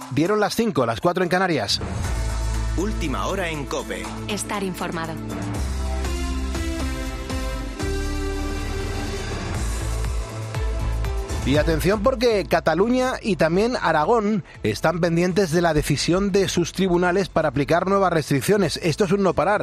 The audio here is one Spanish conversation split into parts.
Dieron las 5, las 4 en Canarias. Última hora en COPE. Estar informado. Y atención porque Cataluña y también Aragón están pendientes de la decisión de sus tribunales para aplicar nuevas restricciones. Esto es un no parar.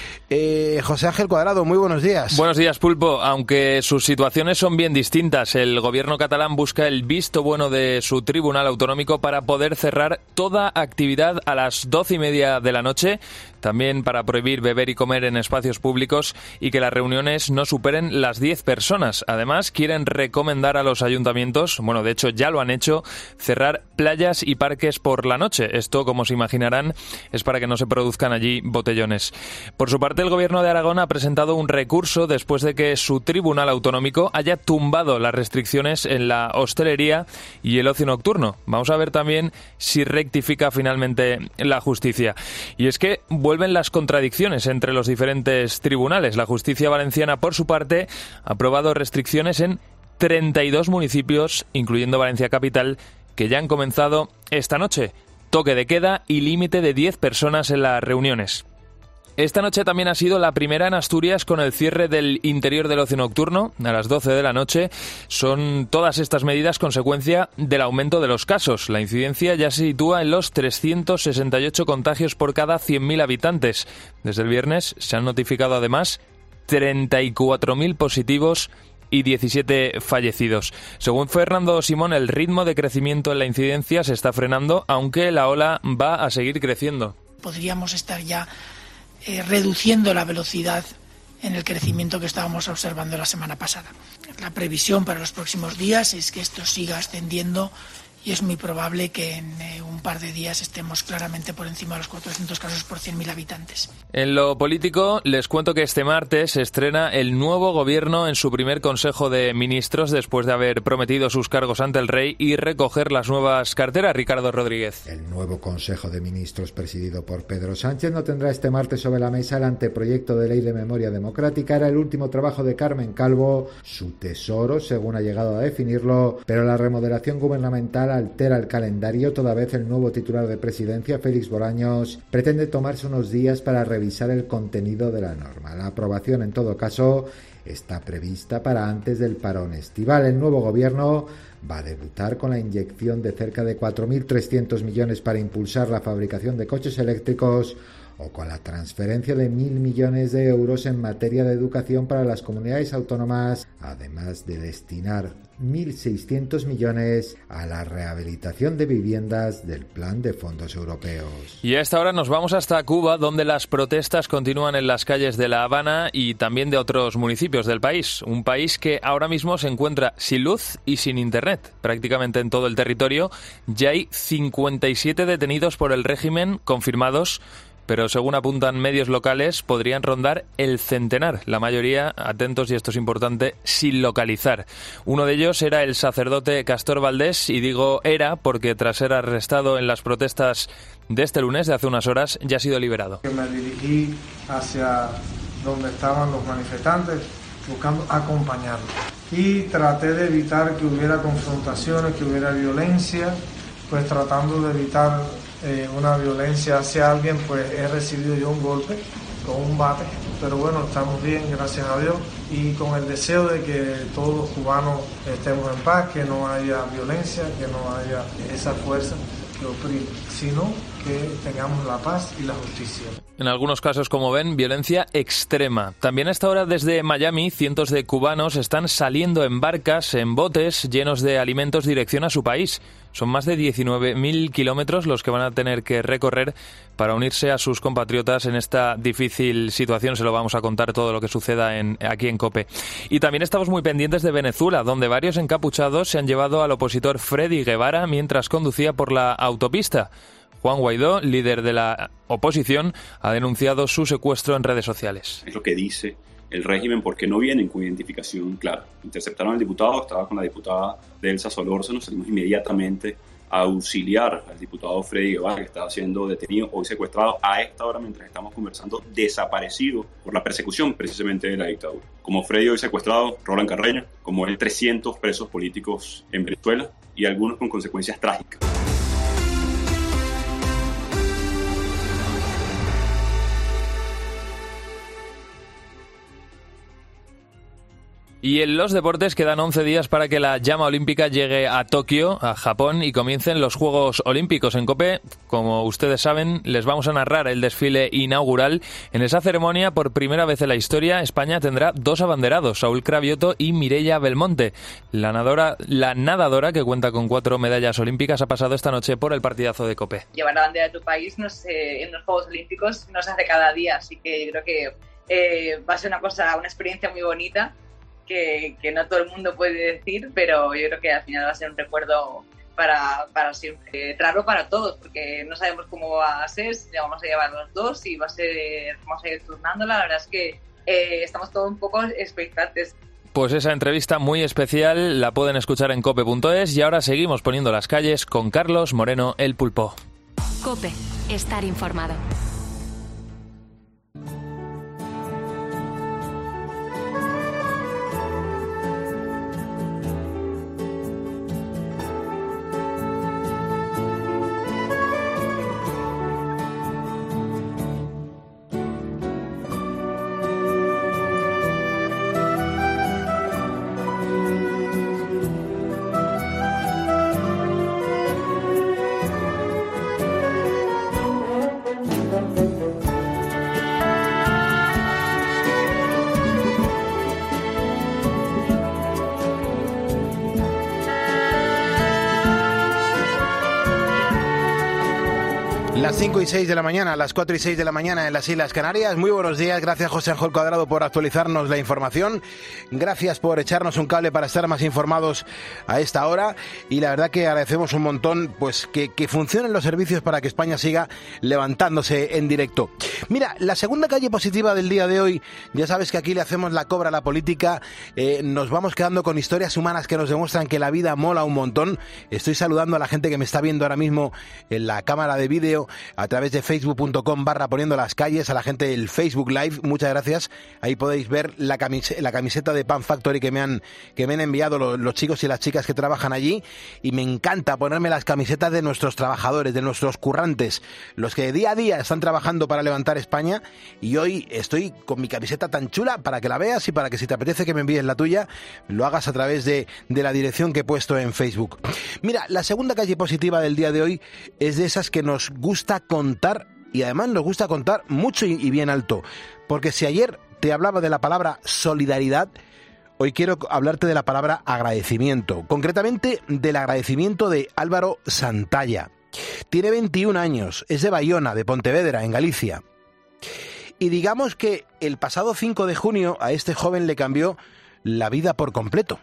José Ángel Cuadrado, muy buenos días. Buenos días, Pulpo. Aunque sus situaciones son bien distintas, el gobierno catalán busca el visto bueno de su tribunal autonómico para poder cerrar toda actividad a las 12:30 de la noche, también para prohibir beber y comer en espacios públicos y que las reuniones no superen las 10 personas. Además, quieren recomendar a los ayuntamientos, bueno, de hecho ya lo han hecho, cerrar playas y parques por la noche. Esto, como se imaginarán, es para que no se produzcan allí botellones. Por su parte, el gobierno de Aragón ha presentado un recurso después de que su tribunal autonómico haya tumbado las restricciones en la hostelería y el ocio nocturno. Vamos a ver también si rectifica finalmente la justicia. Y es que vuelven las contradicciones entre los diferentes tribunales. La justicia valenciana, por su parte, ha aprobado restricciones en 32 municipios, incluyendo Valencia Capital, que ya han comenzado esta noche. Toque de queda y límite de 10 personas en las reuniones. Esta noche también ha sido la primera en Asturias con el cierre del interior del ocio nocturno a las 12 de la noche. Son todas estas medidas consecuencia del aumento de los casos. La incidencia ya se sitúa en los 368 contagios por cada 100.000 habitantes. Desde el viernes se han notificado además 34.000 positivos y 17 fallecidos. Según Fernando Simón, el ritmo de crecimiento en la incidencia se está frenando, aunque la ola va a seguir creciendo. Podríamos estar ya reduciendo la velocidad en el crecimiento que estábamos observando la semana pasada. La previsión para los próximos días es que esto siga ascendiendo y es muy probable que en un par de días estemos claramente por encima de los 400 casos por 100.000 habitantes. En lo político, les cuento que este martes se estrena el nuevo gobierno en su primer Consejo de Ministros después de haber prometido sus cargos ante el rey y recoger las nuevas carteras. Ricardo Rodríguez. El nuevo Consejo de Ministros presidido por Pedro Sánchez no tendrá este martes sobre la mesa el anteproyecto de ley de memoria democrática. Era el último trabajo de Carmen Calvo, su tesoro, según ha llegado a definirlo, pero la remodelación gubernamental altera el calendario, toda vez el nuevo titular de presidencia, Félix Bolaños, pretende tomarse unos días para revisar el contenido de la norma. La aprobación, en todo caso, está prevista para antes del parón estival. El nuevo gobierno va a debutar con la inyección de cerca de 4.300 millones para impulsar la fabricación de coches eléctricos o con la transferencia de 1.000 millones de euros en materia de educación para las comunidades autónomas, además de destinar 1.600 millones a la rehabilitación de viviendas del Plan de Fondos Europeos. Y a esta hora nos vamos hasta Cuba, donde las protestas continúan en las calles de La Habana y también de otros municipios del país. Un país que ahora mismo se encuentra sin luz y sin internet. Prácticamente en todo el territorio ya hay 57 detenidos por el régimen confirmados, pero según apuntan medios locales, podrían rondar el centenar. La mayoría, atentos y esto es importante, sin localizar. Uno de ellos era el sacerdote Castor Valdés, y digo era porque tras ser arrestado en las protestas de este lunes, de hace unas horas, ya ha sido liberado. Me dirigí hacia donde estaban los manifestantes, buscando acompañarlos. Y traté de evitar que hubiera confrontaciones, que hubiera violencia, pues tratando de evitar una violencia hacia alguien, pues he recibido yo un golpe con un bate, pero bueno, estamos bien, gracias a Dios, y con el deseo de que todos los cubanos estemos en paz, que no haya violencia, que no haya esa fuerza que oprime, sino que tengamos la paz y la justicia. En algunos casos, como ven, violencia extrema. También a esta hora desde Miami, cientos de cubanos están saliendo en barcas, en botes llenos de alimentos dirección a su país. Son más de 19.000 kilómetros los que van a tener que recorrer para unirse a sus compatriotas en esta difícil situación. Se lo vamos a contar todo lo que suceda aquí en COPE. Y también estamos muy pendientes de Venezuela, donde varios encapuchados se han llevado al opositor Freddy Guevara mientras conducía por la autopista. Juan Guaidó, líder de la oposición, ha denunciado su secuestro en redes sociales. Es lo que dice el régimen porque no vienen con identificación clara. Interceptaron al diputado, estaba con la diputada Delsa Solórzano, salimos inmediatamente a auxiliar al diputado Freddy Guevara, que estaba siendo detenido, hoy secuestrado a esta hora mientras estamos conversando, desaparecido por la persecución precisamente de la dictadura. Como Freddy hoy secuestrado, Roland Carreño, como él 300 presos políticos en Venezuela y algunos con consecuencias trágicas. Y en los deportes quedan 11 días para que la llama olímpica llegue a Tokio, a Japón, y comiencen los Juegos Olímpicos. En COPE, como ustedes saben, les vamos a narrar el desfile inaugural. En esa ceremonia, por primera vez en la historia, España tendrá 2 abanderados, Saúl Cravioto y Mireia Belmonte. La nadadora, que cuenta con 4 medallas olímpicas, ha pasado esta noche por el partidazo de COPE. Llevar la bandera de tu país en los Juegos Olímpicos no se hace cada día, así que yo creo que va a ser una experiencia muy bonita. Que no todo el mundo puede decir, pero yo creo que al final va a ser un recuerdo para siempre. Raro para todos, porque no sabemos cómo va a ser, si vamos a llevar los 2 y vamos a ir turnándola. La verdad es que estamos todos un poco expectantes. Pues esa entrevista muy especial la pueden escuchar en cope.es y ahora seguimos poniendo las calles con Carlos Moreno, el Pulpo. COPE, estar informado. Las 5 y 6 de la mañana, las 4 y 6 de la mañana en las Islas Canarias. Muy buenos días, gracias José Ángel Cuadrado por actualizarnos la información. Gracias por echarnos un cable para estar más informados a esta hora. Y la verdad que agradecemos un montón pues que funcionen los servicios para que España siga levantándose en directo. Mira, la segunda calle positiva del día de hoy, ya sabes que aquí le hacemos la cobra a la política. Nos vamos quedando con historias humanas que nos demuestran que la vida mola un montón. Estoy saludando a la gente que me está viendo ahora mismo en la cámara de vídeo a través de facebook.com/poniendo las calles, a la gente del Facebook Live, muchas gracias. Ahí podéis ver la camiseta de Pan Factory que me han enviado los chicos y las chicas que trabajan allí, y me encanta ponerme las camisetas de nuestros trabajadores, de nuestros currantes, los que día a día están trabajando para levantar España, y hoy estoy con mi camiseta tan chula para que la veas y para que si te apetece que me envíes la tuya, lo hagas a través de la dirección que he puesto en Facebook. Mira, la segunda calle positiva del día de hoy es de esas que nos gusta contar, y además nos gusta contar mucho y bien alto, porque si ayer te hablaba de la palabra solidaridad, hoy quiero hablarte de la palabra agradecimiento, concretamente del agradecimiento de Álvaro Santalla. Tiene 21 años, es de Bayona, de Pontevedra, en Galicia. Y digamos que el pasado 5 de junio a este joven le cambió la vida por completo.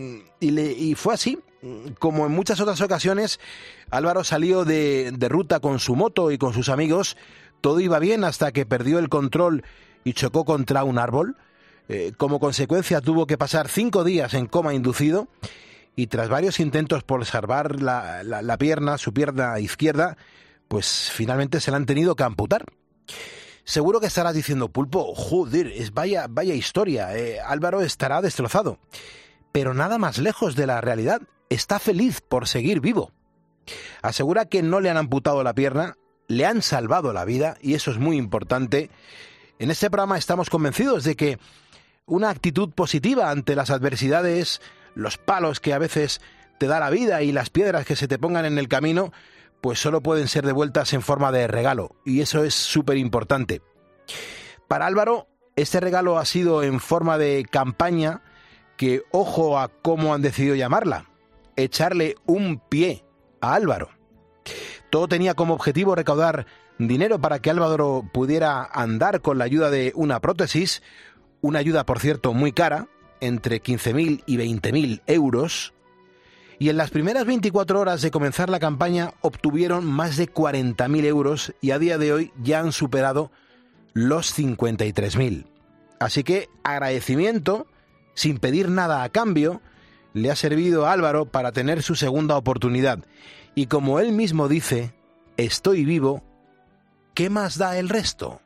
Y fue así, como en muchas otras ocasiones. Álvaro salió de ruta con su moto y con sus amigos. Todo iba bien hasta que perdió el control y chocó contra un árbol. Como consecuencia tuvo que pasar 5 días en coma inducido, y tras varios intentos por salvar la pierna, su pierna izquierda, pues finalmente se la han tenido que amputar. Seguro que estarás diciendo, Pulpo, joder, vaya historia, Álvaro estará destrozado. Pero nada más lejos de la realidad, está feliz por seguir vivo. Asegura que no le han amputado la pierna, le han salvado la vida, y eso es muy importante. En este programa estamos convencidos de que una actitud positiva ante las adversidades, los palos que a veces te da la vida y las piedras que se te pongan en el camino, pues solo pueden ser devueltas en forma de regalo, y eso es súper importante. Para Álvaro, este regalo ha sido en forma de campaña que, ojo a cómo han decidido llamarla, echarle un pie a Álvaro. Todo tenía como objetivo recaudar dinero para que Álvaro pudiera andar con la ayuda de una prótesis, una ayuda, por cierto, muy cara, entre 15.000 y 20.000 euros, y en las primeras 24 horas de comenzar la campaña obtuvieron más de 40.000 euros y a día de hoy ya han superado los 53.000. Así que agradecimiento, sin pedir nada a cambio, le ha servido a Álvaro para tener su segunda oportunidad. Y como él mismo dice, estoy vivo, ¿qué más da el resto?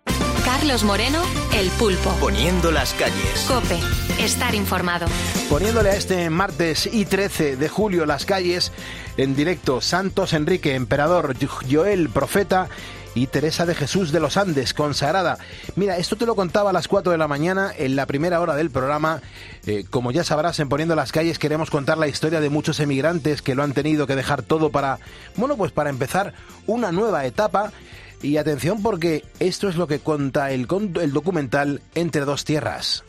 Carlos Moreno, El Pulpo. Poniendo las calles. COPE. Estar informado. Poniéndole a este martes y 13 de julio las calles en directo, Santos Enrique, Emperador, Joel, Profeta y Teresa de Jesús de los Andes, consagrada. Mira, esto te lo contaba a las 4 de la mañana en la primera hora del programa. Como ya sabrás, en Poniendo las calles queremos contar la historia de muchos emigrantes que lo han tenido que dejar todo para, bueno, pues para empezar una nueva etapa. Y atención, porque esto es lo que cuenta el documental Entre dos tierras.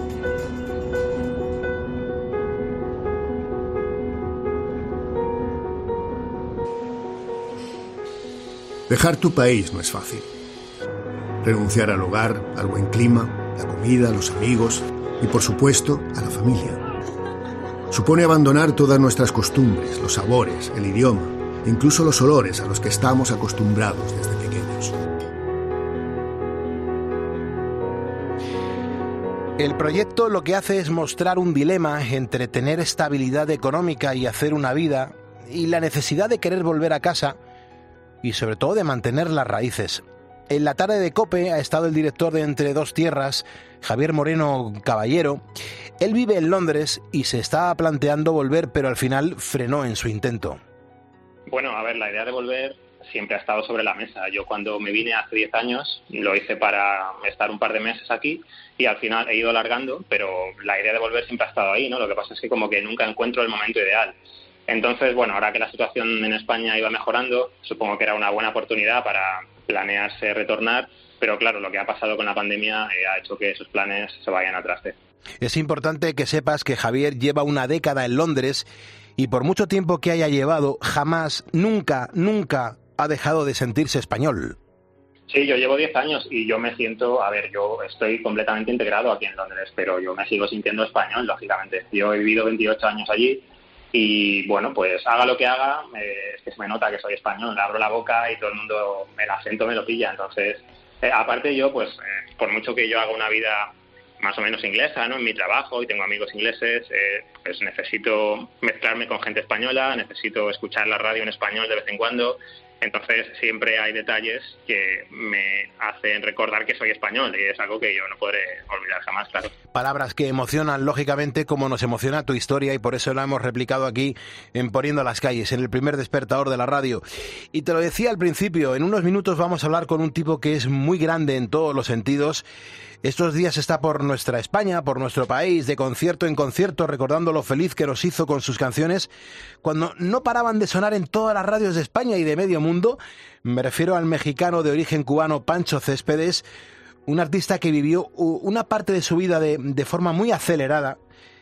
Dejar tu país no es fácil. Renunciar al hogar, al buen clima, la comida, los amigos y, por supuesto, a la familia. Supone abandonar todas nuestras costumbres, los sabores, el idioma, incluso los olores a los que estamos acostumbrados desde pequeños. El proyecto lo que hace es mostrar un dilema entre tener estabilidad económica y hacer una vida, y la necesidad de querer volver a casa y sobre todo de mantener las raíces. En la tarde de COPE ha estado el director de Entre dos tierras, Javier Moreno Caballero. Él vive en Londres y se estaba planteando volver, pero al final frenó en su intento. Bueno, a ver, la idea de volver siempre ha estado sobre la mesa. Yo cuando me vine hace 10 años lo hice para estar un par de meses aquí y al final he ido alargando, pero la idea de volver siempre ha estado ahí, ¿no? Lo que pasa es que como que nunca encuentro el momento ideal. Entonces, bueno, ahora que la situación en España iba mejorando, supongo que era una buena oportunidad para planearse retornar, pero claro, lo que ha pasado con la pandemia ha hecho que esos planes se vayan a traste. Es importante que sepas que Javier lleva una década en Londres y por mucho tiempo que haya llevado, jamás, nunca ha dejado de sentirse español. Sí, yo llevo 10 años y yo me siento, a ver, yo estoy completamente integrado aquí en Londres, pero yo me sigo sintiendo español, lógicamente. Yo he vivido 28 años allí. Y bueno, pues haga lo que haga, es que se me nota que soy español, abro la boca y todo el mundo, el acento me lo pilla. Entonces, aparte yo, pues por mucho que yo haga una vida más o menos inglesa, ¿no? En mi trabajo y tengo amigos ingleses, pues necesito mezclarme con gente española, necesito escuchar la radio en español de vez en cuando. Entonces siempre hay detalles que me hacen recordar que soy español y es algo que yo no podré olvidar jamás, claro. Palabras que emocionan, lógicamente, como nos emociona tu historia y por eso la hemos replicado aquí en Poniendo las calles, en el primer despertador de la radio. Y te lo decía al principio, en unos minutos vamos a hablar con un tipo que es muy grande en todos los sentidos. Estos días está por nuestra España, por nuestro país, de concierto en concierto, recordando lo feliz que nos hizo con sus canciones, cuando no paraban de sonar en todas las radios de España y de medio mundo. Me refiero al mexicano de origen cubano Pancho Céspedes, un artista que vivió una parte de su vida de forma muy acelerada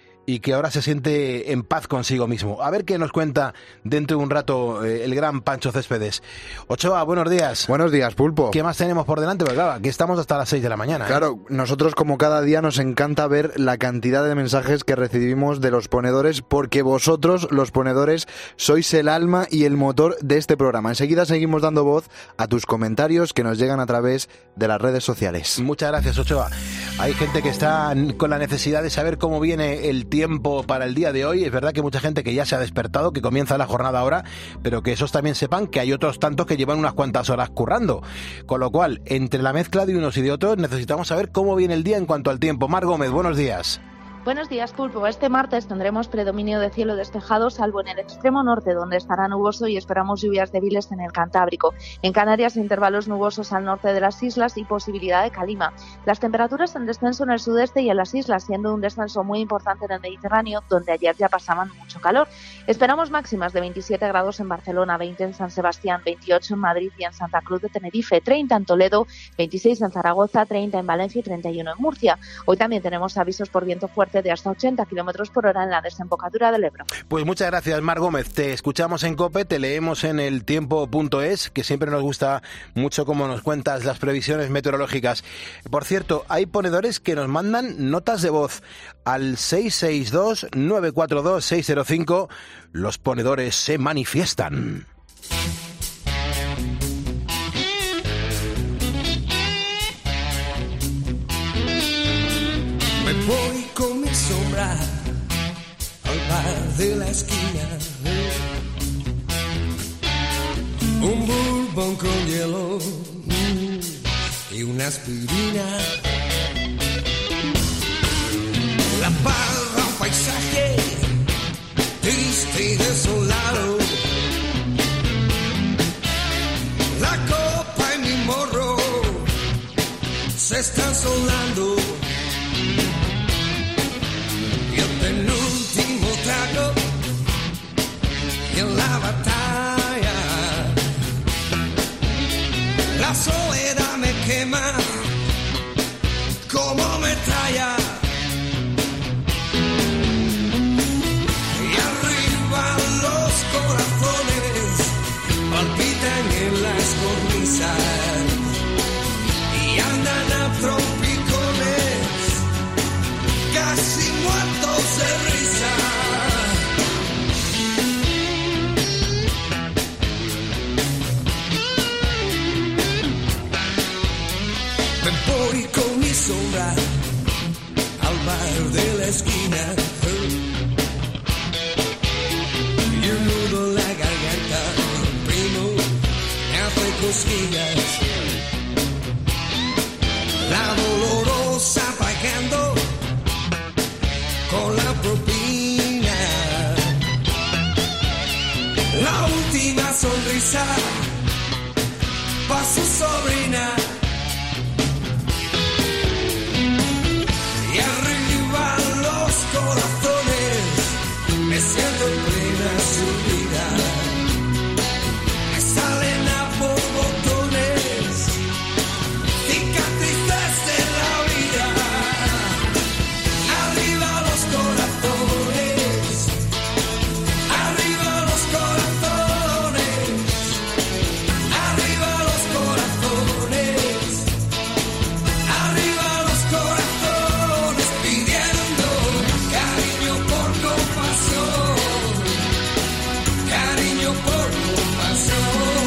y que ahora se siente en paz consigo mismo. A ver qué nos cuenta dentro de un rato el gran Pancho Céspedes. Ochoa, buenos días. Buenos días, Pulpo. ¿Qué más tenemos por delante? Porque claro, aquí estamos hasta las 6 de la mañana. Claro, nosotros como cada día nos encanta ver la cantidad de mensajes que recibimos de los ponedores, porque vosotros, los ponedores, sois el alma y el motor de este programa. Enseguida seguimos dando voz a tus comentarios que nos llegan a través de las redes sociales. Muchas gracias, Ochoa. Hay gente que está con la necesidad de saber cómo viene el tiempo para el día de hoy. Es verdad que mucha gente que ya se ha despertado, que comienza la jornada ahora, pero que esos también sepan que hay otros tantos que llevan unas cuantas horas currando. Con lo cual, entre la mezcla de unos y de otros, necesitamos saber cómo viene el día en cuanto al tiempo. Mar Gómez, buenos días. Buenos días, Pulpo. Este martes tendremos predominio de cielo despejado, salvo en el extremo norte, donde estará nuboso y esperamos lluvias débiles en el Cantábrico. En Canarias, intervalos nubosos al norte de las islas y posibilidad de calima. Las temperaturas en descenso en el sudeste y en las islas, siendo un descenso muy importante en el Mediterráneo, donde ayer ya pasaban mucho calor. Esperamos máximas de 27 grados en Barcelona, 20 en San Sebastián, 28 en Madrid y en Santa Cruz de Tenerife, 30 en Toledo, 26 en Zaragoza, 30 en Valencia y 31 en Murcia. Hoy también tenemos avisos por viento fuerte de hasta 80 kilómetros por hora en la desembocadura del Ebro. Pues muchas gracias, Mar Gómez. Te escuchamos en COPE, te leemos en el tiempo.es, que siempre nos gusta mucho cómo nos cuentas las previsiones meteorológicas. Por cierto, hay ponedores que nos mandan notas de voz al 662-942-605. Los ponedores se manifiestan. Me voy con mi sombra al bar de la esquina. Un bourbon con hielo y una aspirina. La barra, un paisaje triste y desolado. La copa y mi morro se están solando. Y el penúltimo trago y en la batalla. La soledad me quema como metralla. Y arriba los corazones palpitan en las cornisas y andan a trompicones casi muertos de risa. Me voy con mi sombra al bar de la esquina y un nudo en la garganta, primo, me hace cosquillas. La dolorosa pagando con la propina, la última sonrisa pa' su sobrina. Y arriba los corazones, me siento en plena subida. Me salen a borbotones, cicatrices de la vida. Arriba los corazones, arriba los corazones, arriba los corazones, arriba los corazones, pidiendo cariño por compasión, cariño por compasión.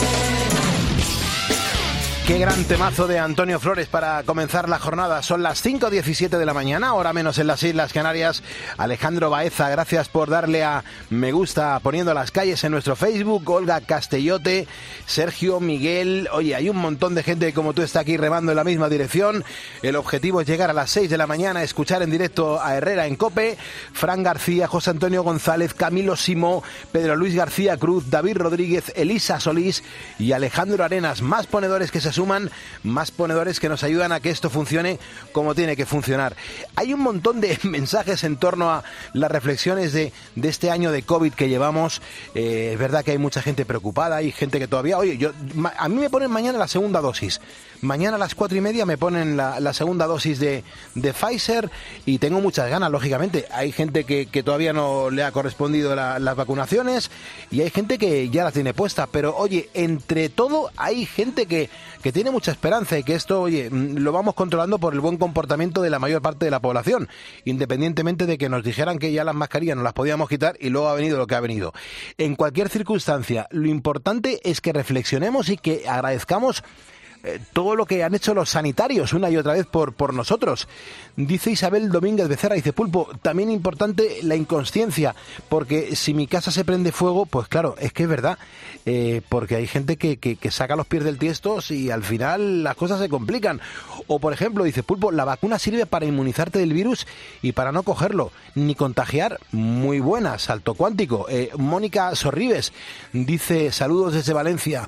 Qué gran temazo de Antonio Flores para comenzar la jornada. Son las 5:17 de la mañana, hora menos en las Islas Canarias. Alejandro Baeza, gracias por darle a me gusta poniendo las calles en nuestro Facebook. Olga Castellote, Sergio, Miguel. Oye, hay un montón de gente como tú está aquí remando en la misma dirección. El objetivo es llegar a las 6 de la mañana, escuchar en directo a Herrera en COPE. Fran García, José Antonio González, Camilo Simó, Pedro Luis García Cruz, David Rodríguez, Elisa Solís y Alejandro Arenas. Más ponedores que se suman, más ponedores que nos ayudan a que esto funcione como tiene que funcionar. Hay un montón de mensajes en torno a las reflexiones de este año de COVID que llevamos. Es verdad que hay mucha gente preocupada, hay gente que todavía... Oye, a mí me ponen mañana la segunda dosis. Mañana a las 4:30 me ponen la segunda dosis de Pfizer y tengo muchas ganas, lógicamente. Hay gente que todavía no le ha correspondido las vacunaciones y hay gente que ya las tiene puestas. Pero, oye, entre todo hay gente que tiene mucha esperanza y que esto, oye, lo vamos controlando por el buen comportamiento de la mayor parte de la población, independientemente de que nos dijeran que ya las mascarillas no las podíamos quitar y luego ha venido lo que ha venido. En cualquier circunstancia, lo importante es que reflexionemos y que agradezcamos todo lo que han hecho los sanitarios una y otra vez por nosotros. Dice Isabel Domínguez Becerra, dice Pulpo, también importante la inconsciencia, porque si mi casa se prende fuego, pues claro, es que es verdad, porque hay gente que saca los pies del tiesto y al final las cosas se complican. O por ejemplo, dice Pulpo, la vacuna sirve para inmunizarte del virus y para no cogerlo, ni contagiar. Muy buena, salto cuántico. Mónica Sorribes dice, saludos desde Valencia.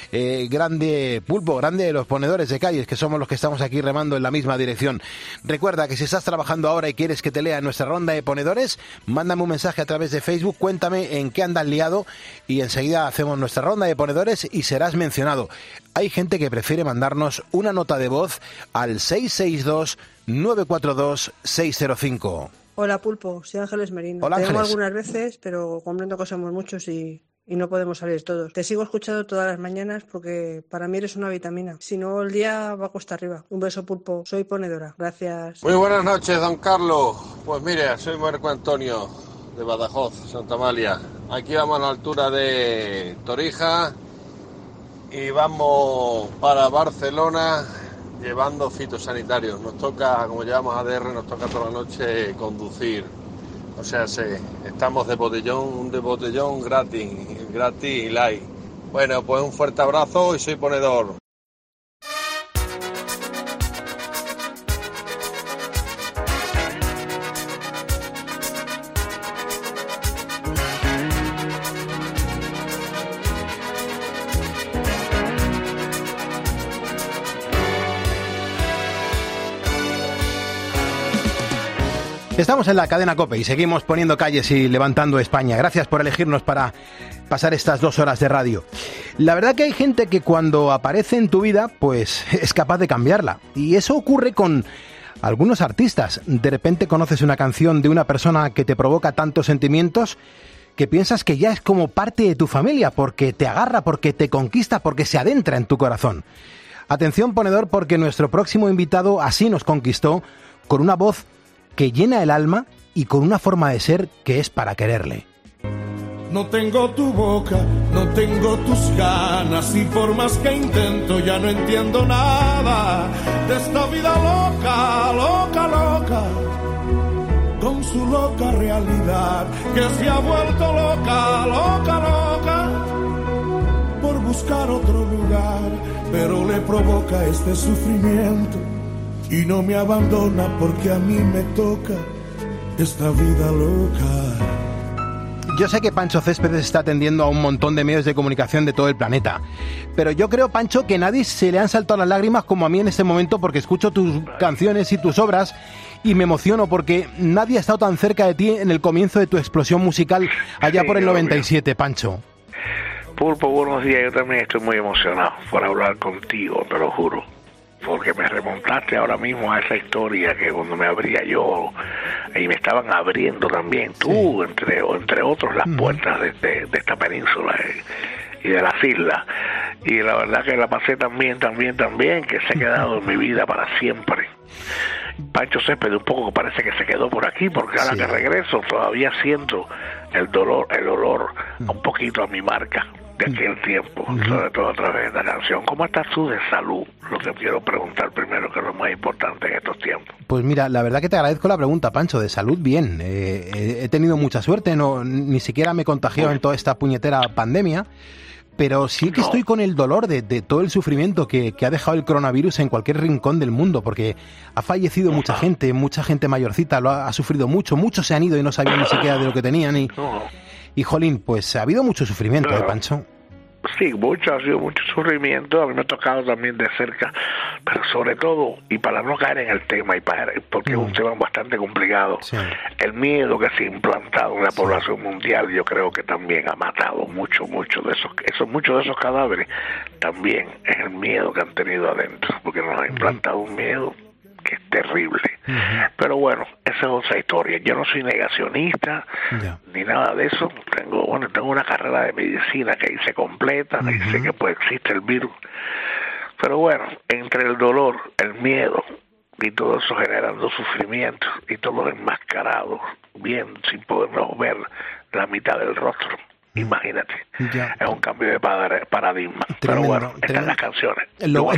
Grande Pulpo, grande los ponedores de calles, que somos los que estamos aquí remando en la misma dirección. Recuerda que si estás trabajando ahora y quieres que te lea en nuestra ronda de ponedores, mándame un mensaje a través de Facebook, cuéntame en qué andas liado y enseguida hacemos nuestra ronda de ponedores y serás mencionado. Hay gente que prefiere mandarnos una nota de voz al 662-942-605. Hola Pulpo, soy Ángeles Merino. Hola, Te llamo Ángeles. algunas veces, pero comprendo que somos muchos y no podemos salir todos. Te sigo escuchando todas las mañanas porque para mí eres una vitamina. Si no, el día va cuesta arriba. Un beso, Pulpo. Soy ponedora. Gracias. Muy buenas noches, don Carlos. Pues mire, soy Marco Antonio de Badajoz, Santa Amalia. Aquí vamos a la altura de Torija y vamos para Barcelona llevando fitosanitarios. Nos toca, como llevamos ADR, nos toca toda la noche conducir. O sea, estamos de botellón gratis y light. Bueno, pues un fuerte abrazo y soy ponedor. Estamos en la cadena COPE y seguimos poniendo calles y levantando España. Gracias por elegirnos para pasar estas 2 horas de radio. La verdad que hay gente que cuando aparece en tu vida, pues es capaz de cambiarla. Y eso ocurre con algunos artistas. De repente conoces una canción de una persona que te provoca tantos sentimientos que piensas que ya es como parte de tu familia, porque te agarra, porque te conquista, porque se adentra en tu corazón. Atención, ponedor, porque nuestro próximo invitado así nos conquistó, con una voz que llena el alma y con una forma de ser que es para quererle. No tengo tu boca, no tengo tus ganas, y por más que intento ya no entiendo nada de esta vida loca, loca, loca, con su loca realidad, que se ha vuelto loca, loca, loca, por buscar otro lugar, pero le provoca este sufrimiento y no me abandona porque a mí me toca esta vida loca. Yo sé que Pancho Céspedes está atendiendo a un montón de medios de comunicación de todo el planeta, pero yo creo, Pancho, que a nadie se le han saltado las lágrimas como a mí en este momento, porque escucho tus canciones y tus obras y me emociono porque nadie ha estado tan cerca de ti en el comienzo de tu explosión musical allá por el 97, Pancho. Pulpo, buenos días. Yo también estoy muy emocionado por hablar contigo, te lo juro, porque me remontaste ahora mismo a esa historia que cuando me abría yo y me estaban abriendo también tú, entre otros, las puertas de esta península y de las islas, y la verdad que la pasé también, que se ha quedado en mi vida para siempre. Pancho Céspedes un poco parece que se quedó por aquí, porque ahora que regreso todavía siento el olor un poquito a mi marca de aquel tiempo, sobre todo a través de la canción. ¿Cómo estás tú de salud? Lo que quiero preguntar primero, que es lo más importante en estos tiempos. Pues mira, la verdad que te agradezco la pregunta, Pancho. De salud, bien. He tenido mucha suerte, ni siquiera me he contagiado en toda esta puñetera pandemia, pero sí que estoy con el dolor de todo el sufrimiento que ha dejado el coronavirus en cualquier rincón del mundo, porque ha fallecido mucha gente mayorcita, ha sufrido mucho, muchos se han ido y no sabían ni siquiera de lo que tenían, y jolín, pues ha habido mucho sufrimiento, Pancho. Sí, ha sido mucho sufrimiento. A mí me ha tocado también de cerca, pero sobre todo, y para no caer en el tema, porque es un tema bastante complicado, el miedo que se ha implantado en la población mundial, yo creo que también ha matado muchos de esos cadáveres. También es el miedo que han tenido adentro, porque nos ha implantado un miedo que es terrible. Pero bueno, esa es otra historia. Yo no soy negacionista ni nada de eso. Tengo una carrera de medicina que hice completa, y sé que pues existe el virus. Pero bueno, entre el dolor, el miedo y todo eso generando sufrimiento y todo enmascarado, bien sin podernos ver la mitad del rostro. Imagínate, es un cambio de paradigma. Tremendo, pero bueno, están las canciones.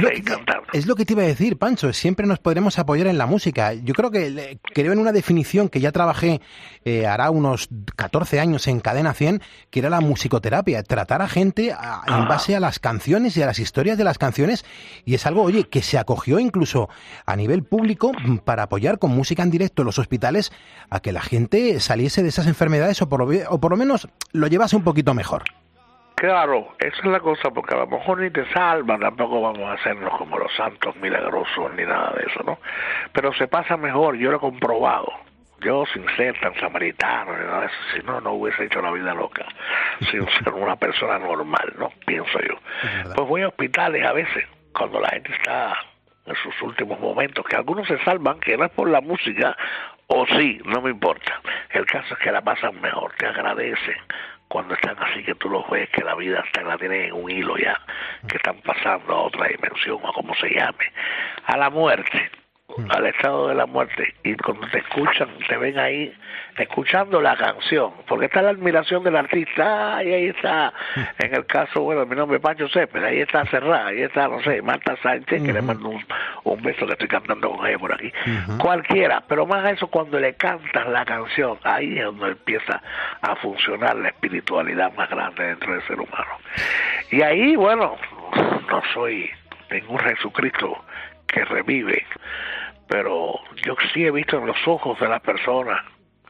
Es lo que te iba a decir, Pancho. Siempre nos podremos apoyar en la música. Yo creo en una definición que ya trabajé hará unos 14 años en Cadena 100, que era la musicoterapia. Tratar a gente en base a las canciones y a las historias de las canciones. Y es algo, oye, que se acogió incluso a nivel público para apoyar con música en directo en los hospitales a que la gente saliese de esas enfermedades o por lo menos lo llevase un poquito mejor. Claro, esa es la cosa, porque a lo mejor ni te salva, tampoco vamos a hacernos como los santos milagrosos ni nada de eso, ¿no? Pero se pasa mejor, yo lo he comprobado. Yo, sin ser tan samaritano ni nada de eso, si no hubiese hecho la vida loca, sin ser una persona normal, ¿no? Pienso yo. Pues voy a hospitales a veces, cuando la gente está en sus últimos momentos, que algunos se salvan, que no es por la música, o sí, no me importa. El caso es que la pasan mejor, te agradecen cuando están así, que tú los ves, que la vida la tienen en un hilo ya, que están pasando a otra dimensión, o como se llame, a la muerte, al estado de la muerte, y cuando te escuchan, te ven ahí escuchando la canción, porque está la admiración del artista, y ahí está, en el caso, bueno, mi nombre es Pancho Céspedes, ahí está Serrat, ahí está, no sé, Marta Sánchez, que le mando un beso, que estoy cantando con ella por aquí, cualquiera, pero más a eso, cuando le cantas la canción, ahí es donde empieza a funcionar la espiritualidad más grande dentro del ser humano. Y ahí, bueno, no soy ningún Jesucristo que revive, pero yo sí he visto en los ojos de las personas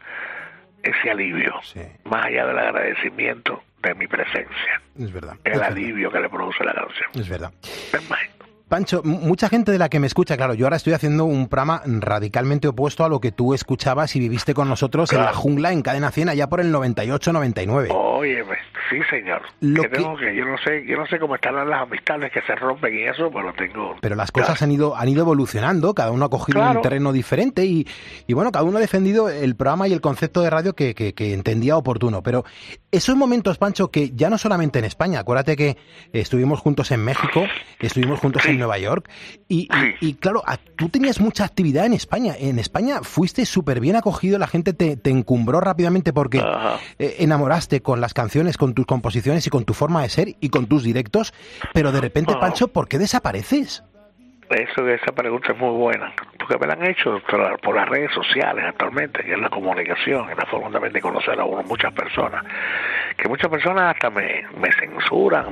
ese alivio, más allá del agradecimiento de mi presencia. Es verdad. El alivio que le produce la canción. Es verdad. Pancho, mucha gente de la que me escucha, claro, yo ahora estoy haciendo un programa radicalmente opuesto a lo que tú escuchabas y viviste con nosotros en La Jungla, en Cadena 100, allá por el 98-99. Óyeme, sí, señor. Yo no sé cómo están las amistades que se rompen y eso, pero lo tengo. Pero las cosas han ido evolucionando, cada uno ha cogido un terreno diferente y bueno, cada uno ha defendido el programa y el concepto de radio que entendía oportuno. Pero esos momentos, Pancho, que ya no solamente en España, acuérdate que estuvimos juntos en México, estuvimos juntos en Nueva York y claro, tú tenías mucha actividad en España. En España fuiste súper bien acogido, la gente te encumbró rápidamente porque enamoraste con las canciones, con tus composiciones y con tu forma de ser y con tus directos, pero de repente, Pancho, ¿por qué desapareces? Esa pregunta es muy buena, porque me la han hecho por las redes sociales actualmente, que es la comunicación, es la forma también de conocer a uno, muchas personas hasta me censuran,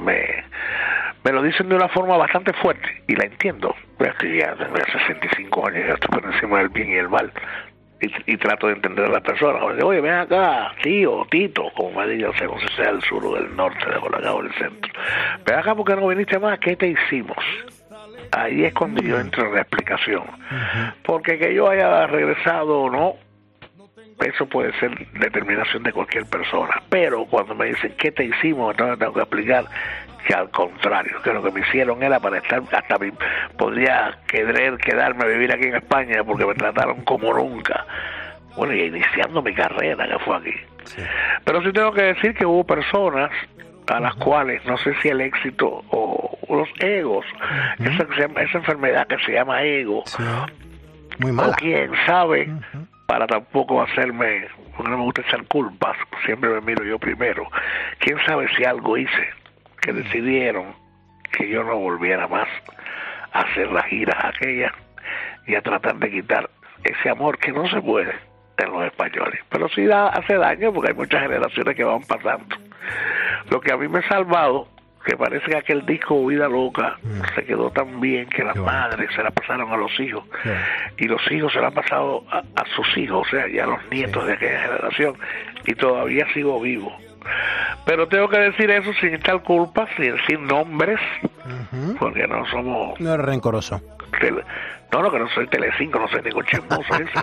me lo dicen de una forma bastante fuerte, y la entiendo, es que ya tengo 65 años, ya estoy por encima del bien y el mal, y trato de entender a las personas. Oye, ven acá, tío, Tito, como me digan, según si sea del sur o del norte, de Colacao o del centro. Ven acá porque no viniste más, ¿qué te hicimos? Ahí es cuando yo entro en la explicación. Porque que yo haya regresado o no, eso puede ser determinación de cualquier persona. Pero cuando me dicen, ¿qué te hicimos? Entonces tengo que explicar que al contrario, que lo que me hicieron era para estar, hasta podría quedarme a vivir aquí en España porque me trataron como nunca. Bueno, y iniciando mi carrera que fue aquí. Sí. Pero sí tengo que decir que hubo personas a las cuales, no sé si el éxito o los egos, esa enfermedad que se llama ego, muy mala. O quién sabe, para tampoco hacerme, porque no me gusta echar culpas, siempre me miro yo primero, quién sabe si algo hice, que decidieron que yo no volviera más a hacer las giras aquellas y a tratar de quitar ese amor que no se puede en los españoles, pero sí hace daño porque hay muchas generaciones que van pasando. Lo que a mí me ha salvado, que parece que aquel disco Vida Loca se quedó tan bien que las madres se la pasaron a los hijos y los hijos se la han pasado a sus hijos, o sea, ya los nietos de aquella generación, y todavía sigo vivo. Pero tengo que decir eso sin echar culpas, sin decir nombres, porque no somos... No eres rencoroso. No, que no soy Telecinco, no soy ningún chismoso.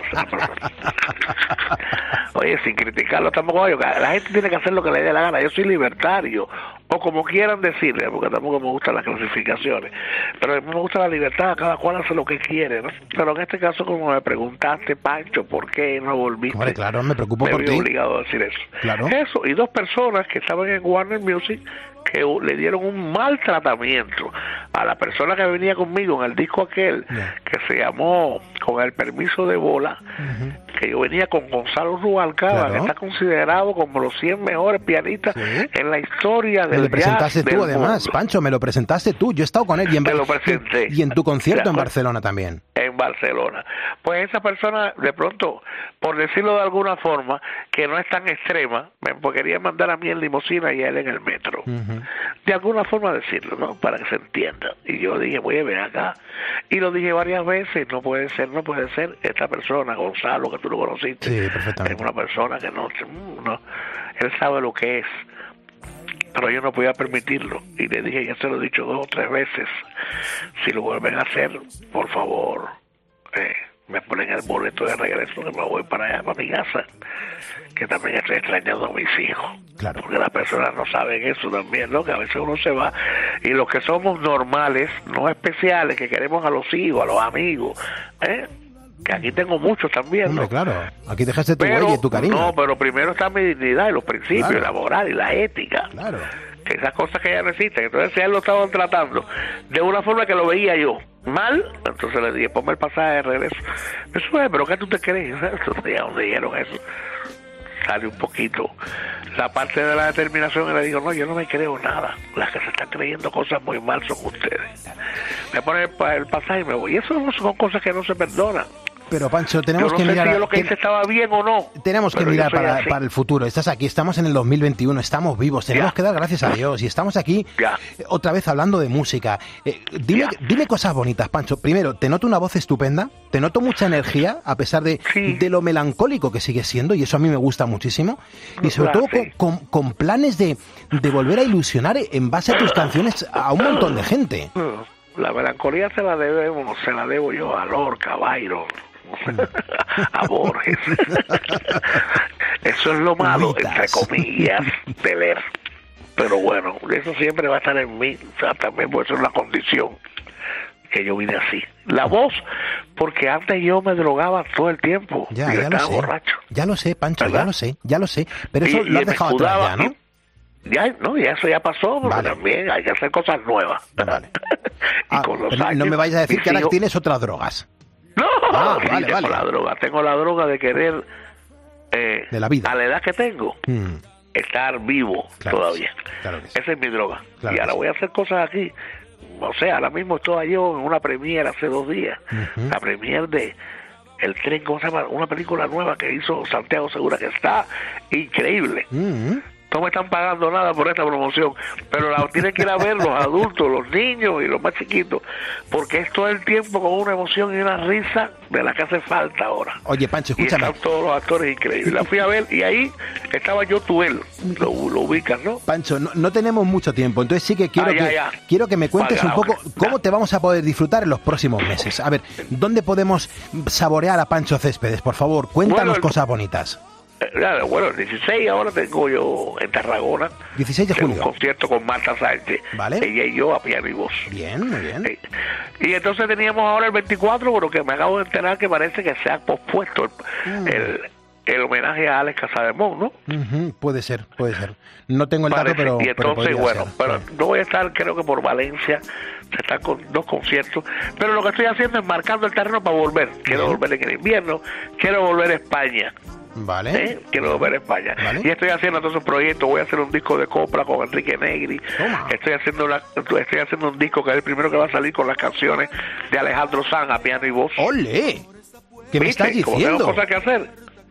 Oye, sin criticarlo tampoco. La gente tiene que hacer lo que le dé la gana. Yo soy libertario, o como quieran decirle, porque tampoco me gustan las clasificaciones. Pero a mí me gusta la libertad, cada cual hace lo que quiere, ¿no? Pero en este caso, como me preguntaste, Pancho, ¿por qué no volviste? Hombre, claro, me preocupo por ti. Me vi obligado a decir eso. Claro. Eso, y dos personas que estaban en Warner Music que le dieron un mal tratamiento a la persona que venía conmigo en el disco aquel, que se llamó Con el Permiso de Bola, que yo venía con Gonzalo Rubalcaba, que está considerado como los 100 mejores pianistas en la historia del jazz. Me lo presentaste tú, además, mundo. Pancho, me lo presentaste tú. Yo he estado con él y en tu concierto en Barcelona también. En Barcelona. Pues esa persona, de pronto, por decirlo de alguna forma, que no es tan extrema, me quería mandar a mí en limusina y a él en el metro. De alguna forma decirlo, ¿no? Para que se entienda. Y yo dije, voy a ver acá. Y lo dije varias veces, no puede ser esta persona, Gonzalo, que tú lo conociste. Sí, perfectamente. Es una persona que no, él sabe lo que es. Pero yo no podía permitirlo. Y le dije, ya se lo he dicho 2 o 3 veces, si lo vuelven a hacer, por favor, me ponen el boleto de regreso, que me voy para allá, para mi casa, que también estoy extrañando a mis hijos. Claro. Porque las personas no saben eso también, ¿no? Que a veces uno se va, y los que somos normales, no especiales, que queremos a los hijos, a los amigos, que aquí tengo muchos también, ¿no? Hombre, claro, aquí dejaste tu huella y tu cariño. No, pero primero está mi dignidad y los principios, la moral y la ética. Claro. Que esas cosas que ya no existen. Entonces, si él lo estaban tratando de una forma que lo veía yo mal, entonces le dije, ponme el pasaje de regreso. Eso es, pero ¿qué tú te crees? Entonces, ya donde dijeron eso, sale un poquito la parte de la determinación y le digo, no, yo no me creo nada. Las que se están creyendo cosas muy mal son ustedes. Me pone el pasaje y me voy. Y eso son cosas que no se perdonan. Pero Pancho, tenemos que mirar. Yo no sé si yo lo que hice estaba bien o no. Tenemos que mirar para el futuro. Estás aquí, estamos en el 2021, estamos vivos, tenemos que dar gracias a Dios y estamos aquí otra vez hablando de música. Dime cosas bonitas, Pancho. Primero, te noto una voz estupenda, te noto mucha energía, a pesar de lo melancólico que sigues siendo, y eso a mí me gusta muchísimo. Y sobre todo con planes de volver a ilusionar en base a tus canciones a un montón de gente. La melancolía se la debo yo a Lorca, a Byron, a Borges. Eso es lo malo, entre comillas, de leer. Pero bueno, eso siempre va a estar en mí. O sea, también puede ser una condición que yo vine así. La voz, porque antes yo me drogaba todo el tiempo. Ya yo estaba lo sé. borracho. Ya lo sé, Pancho, ¿verdad? ya lo sé. Pero eso lo has dejado atrás ya, ¿no? Ya eso ya pasó, porque también hay que hacer cosas nuevas. Vale. Y con los años, no me vayas a decir que ahora hijo... tienes otras drogas. No, vale. Tengo la droga de querer, de la vida. a la edad que tengo, estar vivo todavía. Claro que sí. Esa es mi droga. Claro y ahora que sí. voy a hacer cosas aquí. O sea, ahora mismo estoy yo en una premiere hace 2 días. La premiere de El Tren, ¿cómo se llama? Una película nueva que hizo Santiago Segura, que está increíble. No me están pagando nada por esta promoción, pero la tienen que ir a ver los adultos, los niños y los más chiquitos, porque es todo el tiempo con una emoción y una risa de la que hace falta ahora. Oye, Pancho, Y escúchame. están todos los actores increíbles. La fui a ver y ahí estaba yo Tuel, lo ubicas, ¿no? Pancho, no tenemos mucho tiempo, entonces sí que quiero que me cuentes un poco cómo te vamos a poder disfrutar en los próximos meses. A ver, ¿dónde podemos saborear a Pancho Céspedes? Por favor, cuéntanos cosas bonitas. Bueno, el 16 ahora tengo yo en Tarragona. 16 de tengo julio. un concierto con Marta Sánchez. Vale. Ella y yo a piano y voz. Bien, muy bien. Y entonces teníamos ahora el 24, pero que me acabo de enterar que parece que se ha pospuesto el homenaje a Alex Casademón, ¿no? Puede ser. No tengo el dato, pero y entonces, podría bueno, ser. pero no voy a estar, creo que por Valencia, se están con 2 conciertos, pero lo que estoy haciendo es marcando el terreno para volver. Quiero volver en el invierno, quiero volver a España. Vale. Quiero volver a España. Vale. Y estoy haciendo todos esos proyectos. Voy a hacer un disco de copla con Enrique Negri. Estoy haciendo un disco que es el primero que va a salir con las canciones de Alejandro Sanz a piano y voz. ¡Ole! ¿Qué me estás Como diciendo? tengo cosas que hacer.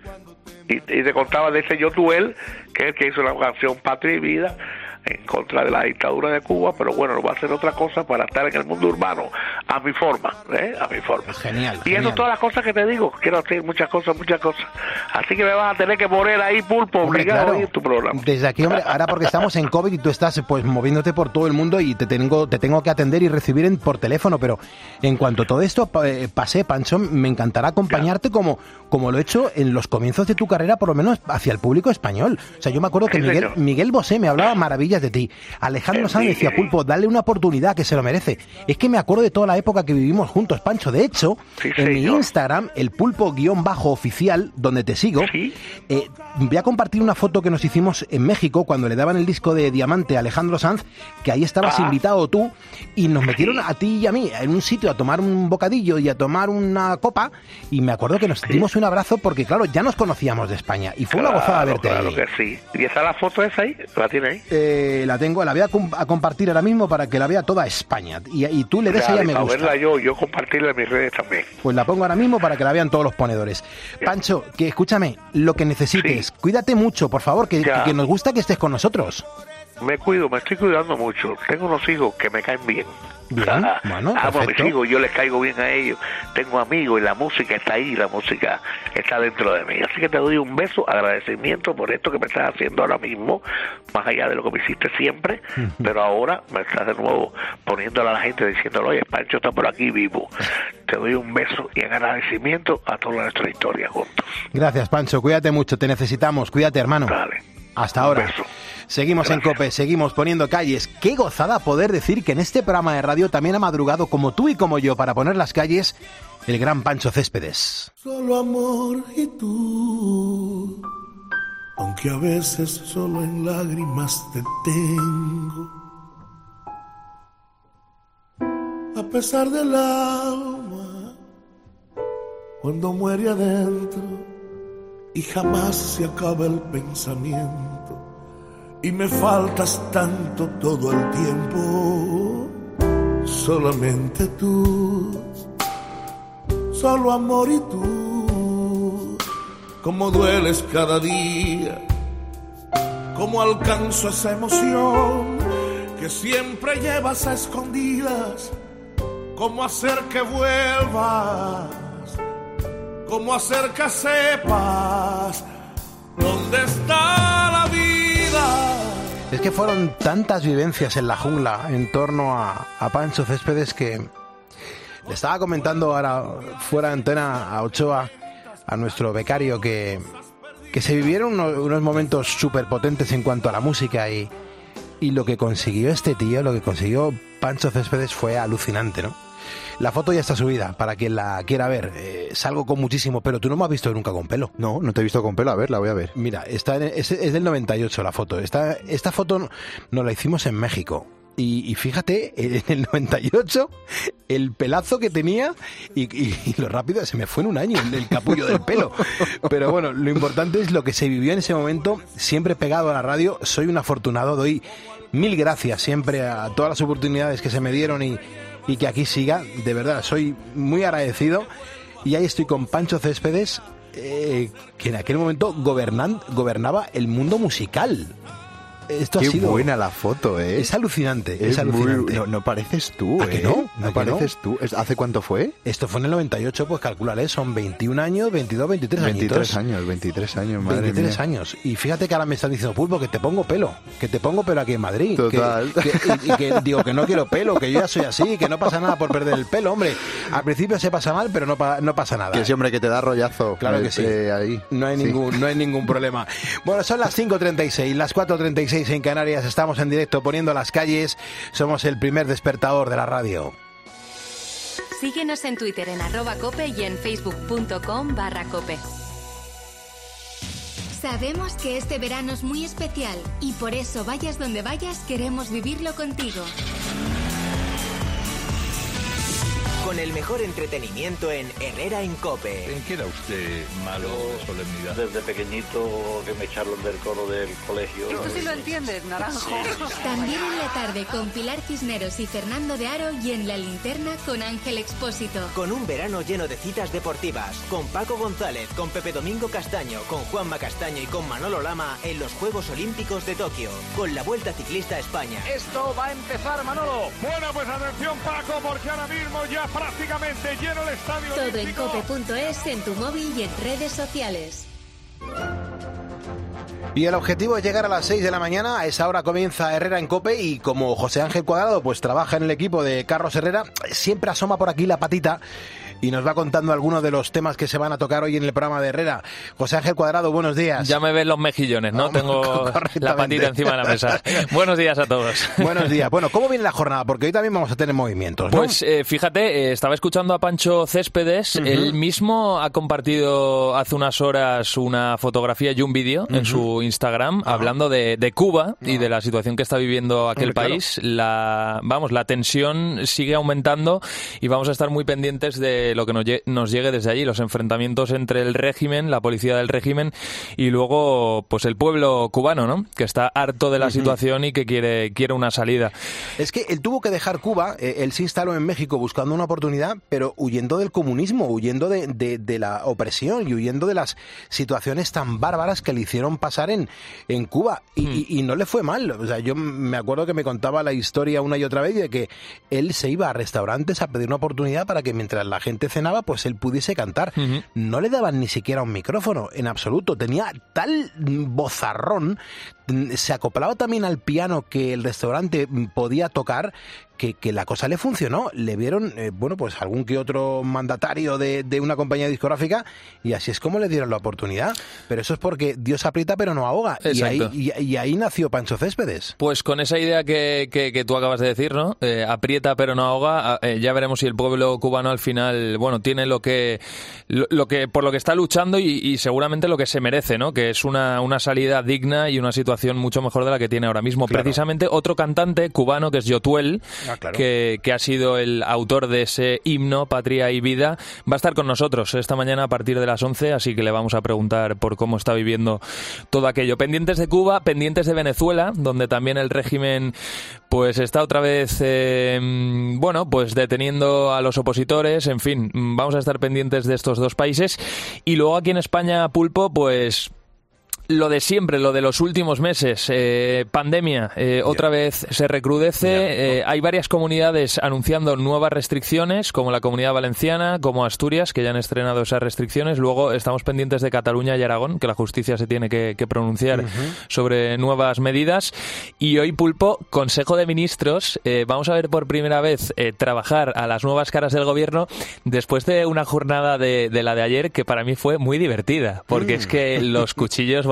Y te contaba de ese Yo Tuel, que es el que hizo la canción Patria y Vida en contra de la dictadura de Cuba, pero bueno, lo voy a hacer otra cosa para estar en el mundo urbano a mi forma, a mi forma. Genial. Y eso todas las cosas que te digo, quiero hacer muchas cosas. Así que me vas a tener que poner ahí, Pulpo, obligado a ir a tu programa. Desde aquí, hombre, ahora porque estamos en COVID y tú estás pues moviéndote por todo el mundo y te tengo que atender y recibir por teléfono, pero en cuanto todo esto pase, Pancho, me encantará acompañarte como lo he hecho en los comienzos de tu carrera, por lo menos hacia el público español. O sea, yo me acuerdo que Miguel Bosé me hablaba maravillas de ti. Alejandro Sanz decía, Pulpo, dale una oportunidad, que se lo merece. Es que me acuerdo de toda la época que vivimos juntos, Pancho. De hecho, en mi Instagram, el Pulpo_oficial, donde te sigo, voy a compartir una foto que nos hicimos en México cuando le daban el disco de Diamante a Alejandro Sanz, que ahí estabas invitado tú, y nos metieron a ti y a mí en un sitio a tomar un bocadillo y a tomar una copa, y me acuerdo que nos dimos un abrazo porque, claro, ya nos conocíamos de España, y fue una gozada verte ahí. Claro que sí. ¿Y está la foto esa ahí? ¿La tiene ahí? La voy a compartir ahora mismo para que la vea toda España, y tú le des ahí a me gusta. Para verla yo compartirla en mis redes también. Pues la pongo ahora mismo para que la vean todos los ponedores. Pancho, que escúchame, lo que necesites, cuídate mucho, por favor, que nos gusta que estés con nosotros. Me estoy cuidando mucho. Tengo unos hijos que me caen bien. Bien, bueno, amo a mis hijos, yo les caigo bien a ellos. Tengo amigos y la música está ahí, la música está dentro de mí. Así que te doy un beso, agradecimiento por esto que me estás haciendo ahora mismo, más allá de lo que me hiciste siempre, pero ahora me estás de nuevo poniéndole a la gente diciéndole, oye, Pancho está por aquí vivo. Te doy un beso y en agradecimiento a toda nuestra historia juntos. Gracias, Pancho, cuídate mucho, te necesitamos, cuídate, hermano. Dale. Hasta ahora. Seguimos en COPE, seguimos poniendo calles. Qué gozada poder decir que en este programa de radio también ha madrugado, como tú y como yo, para poner las calles, el gran Pancho Céspedes. Solo amor y tú, aunque a veces solo en lágrimas te tengo. A pesar del alma, cuando muere adentro y jamás se acaba el pensamiento. Y me faltas tanto todo el tiempo, solamente tú, solo amor y tú. Cómo dueles cada día, cómo alcanzo esa emoción que siempre llevas a escondidas. Cómo hacer que vuelvas, cómo hacer que sepas dónde está la vida. Es que fueron tantas vivencias en la jungla en torno a Pancho Céspedes que le estaba comentando ahora fuera de antena a Ochoa, a nuestro becario, que se vivieron unos momentos súper potentes en cuanto a la música y lo que consiguió este tío, lo que consiguió Pancho Céspedes fue alucinante, ¿no? La foto ya está subida, para quien la quiera ver. Salgo con muchísimo pelo. ¿Tú no me has visto nunca con pelo? No te he visto con pelo. A ver, la voy a ver. Mira, es del 98 la foto. Esta foto nos la hicimos en México. Y fíjate, en el 98, el pelazo que tenía y lo rápido, se me fue en un año el capullo del pelo. Pero bueno, lo importante es lo que se vivió en ese momento, siempre pegado a la radio. Soy un afortunado, doy 1000 gracias siempre a todas las oportunidades que se me dieron y que aquí siga. De verdad, soy muy agradecido. Y ahí estoy con Pancho Céspedes, que en aquel momento gobernaba el mundo musical. Esto Qué ha sido buena la foto, ¿eh? Es alucinante, es alucinante. No pareces tú, ¿A que no? No pareces tú. ¿Hace cuánto fue? Esto fue en el 98, pues calcúlale, son 21 años, 22, 23 años. 23 años, madre 23 mía. años. Y fíjate que ahora me están diciendo, Pulpo, que te pongo pelo aquí en Madrid. Total. Que digo que no quiero pelo, que yo ya soy así, que no pasa nada por perder el pelo, hombre. Al principio se pasa mal, pero no pasa nada. Que sí, hombre, que te da rollazo. Claro que sí. Ahí. No hay ningún problema. Bueno, son las 5:36, las 4:36 en Canarias. Estamos en directo poniendo las calles. Somos el primer despertador de la radio. Síguenos en Twitter en @cope y en facebook.com/cope. Sabemos que este verano es muy especial y por eso, vayas donde vayas, queremos vivirlo contigo. Con el mejor entretenimiento en Herrera en COPE. ¿En qué era usted malo de solemnidad? Desde pequeñito que me echaron del coro del colegio. Esto sí lo entiendes, Naranjo. También en la tarde con Pilar Cisneros y Fernando de Aro y en La Linterna con Ángel Expósito. Con un verano lleno de citas deportivas. Con Paco González, con Pepe Domingo Castaño, con Juanma Castaño y con Manolo Lama en los Juegos Olímpicos de Tokio. Con la Vuelta Ciclista a España. Esto va a empezar, Manolo. Bueno, pues atención, Paco, porque ahora mismo ya prácticamente lleno el estadio. Todo en cope.es, en tu móvil y en redes sociales. Y el objetivo es llegar a las 6 de la mañana. A esa hora comienza Herrera en COPE y como José Ángel Cuadrado pues trabaja en el equipo de Carlos Herrera, siempre asoma por aquí la patita y nos va contando algunos de los temas que se van a tocar hoy en el programa de Herrera. José Ángel Cuadrado, buenos días. Ya me ven los mejillones, ¿no? Tengo la patita encima de la mesa. Buenos días a todos. Buenos días. Bueno, ¿cómo viene la jornada? Porque hoy también vamos a tener movimientos, ¿no? Pues fíjate, estaba escuchando a Pancho Céspedes. Él mismo ha compartido hace unas horas una fotografía y un vídeo en su Instagram hablando de Cuba y de la situación que está viviendo aquel país. La tensión sigue aumentando y vamos a estar muy pendientes de lo que nos llegue desde allí, los enfrentamientos entre el régimen, la policía del régimen y luego pues el pueblo cubano, ¿no? Que está harto de la situación y que quiere una salida. Es que él tuvo que dejar Cuba, él se instaló en México buscando una oportunidad, pero huyendo del comunismo, huyendo de la opresión y huyendo de las situaciones tan bárbaras que le hicieron pasar en Cuba y no le fue mal. O sea, yo me acuerdo que me contaba la historia una y otra vez de que él se iba a restaurantes a pedir una oportunidad para que mientras la gente cenaba, pues él pudiese cantar. No le daban ni siquiera un micrófono, en absoluto. Tenía tal vozarrón, se acoplaba también al piano que el restaurante podía tocar, que la cosa le funcionó. Le vieron, pues algún que otro mandatario de una compañía discográfica y así es como le dieron la oportunidad. Pero eso es porque Dios aprieta pero no ahoga. Y ahí nació Pancho Céspedes. Pues con esa idea que tú acabas de decir, ¿no? Aprieta pero no ahoga. Ya veremos si el pueblo cubano al final, tiene lo que por lo que está luchando y seguramente lo que se merece, ¿no? Que es una salida digna y una situación mucho mejor de la que tiene ahora mismo. Claro. Precisamente otro cantante cubano que es Yotuel, claro, que ha sido el autor de ese himno Patria y Vida, va a estar con nosotros esta mañana a partir de las 11, así que le vamos a preguntar por cómo está viviendo todo aquello. Pendientes de Cuba, pendientes de Venezuela, donde también el régimen pues está otra vez pues deteniendo a los opositores. En fin, vamos a estar pendientes de estos dos países. Y luego aquí en España, Pulpo, pues lo de siempre, lo de los últimos meses, pandemia, otra vez se recrudece, hay varias comunidades anunciando nuevas restricciones, como la Comunidad Valenciana, como Asturias, que ya han estrenado esas restricciones. Luego estamos pendientes de Cataluña y Aragón, que la justicia se tiene que pronunciar sobre nuevas medidas. Y hoy, Pulpo, Consejo de Ministros, vamos a ver por primera vez trabajar a las nuevas caras del gobierno después de una jornada de la de ayer que para mí fue muy divertida, porque es que los cuchillos